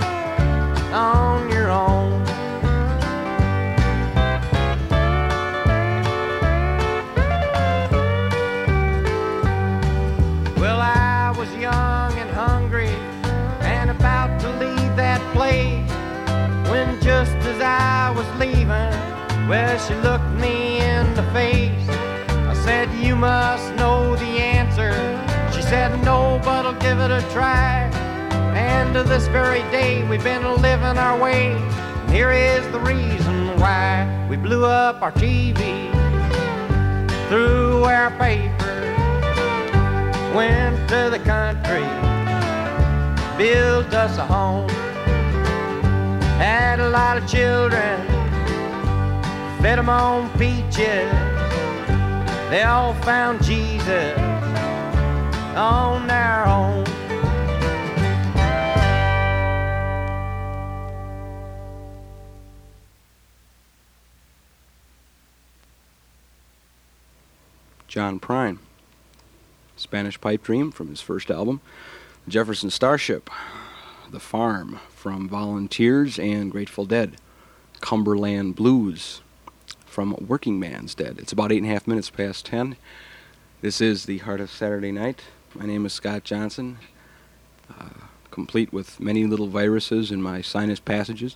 Speaker 21: on your own. Well, I was young and hungry and about to leave that place, when just as I was leaving, well, she looked me in the face. I said, you must know the answer. She said, no, but I'll give it a try. And to this very day, we've been living our way. And here is the reason why. We blew up our TV, threw away our paper, went to the country, built us a home, had a lot of children, fed them on peaches. They all found Jesus on their own.
Speaker 17: John Prine, Spanish Pipe Dream from his first album, Jefferson Starship, The Farm from Volunteers and Grateful Dead, Cumberland Blues from Working Man's Dead. It's about 8.5 minutes past 10. This is the Heart of Saturday Night. My name is Scott Johnson. complete with many little viruses in my sinus passages.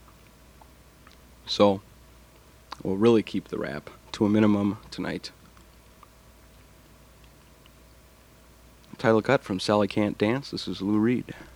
Speaker 17: So, we'll really keep the rap to a minimum tonight. Title cut from Sally Can't Dance. This is Lou Reed.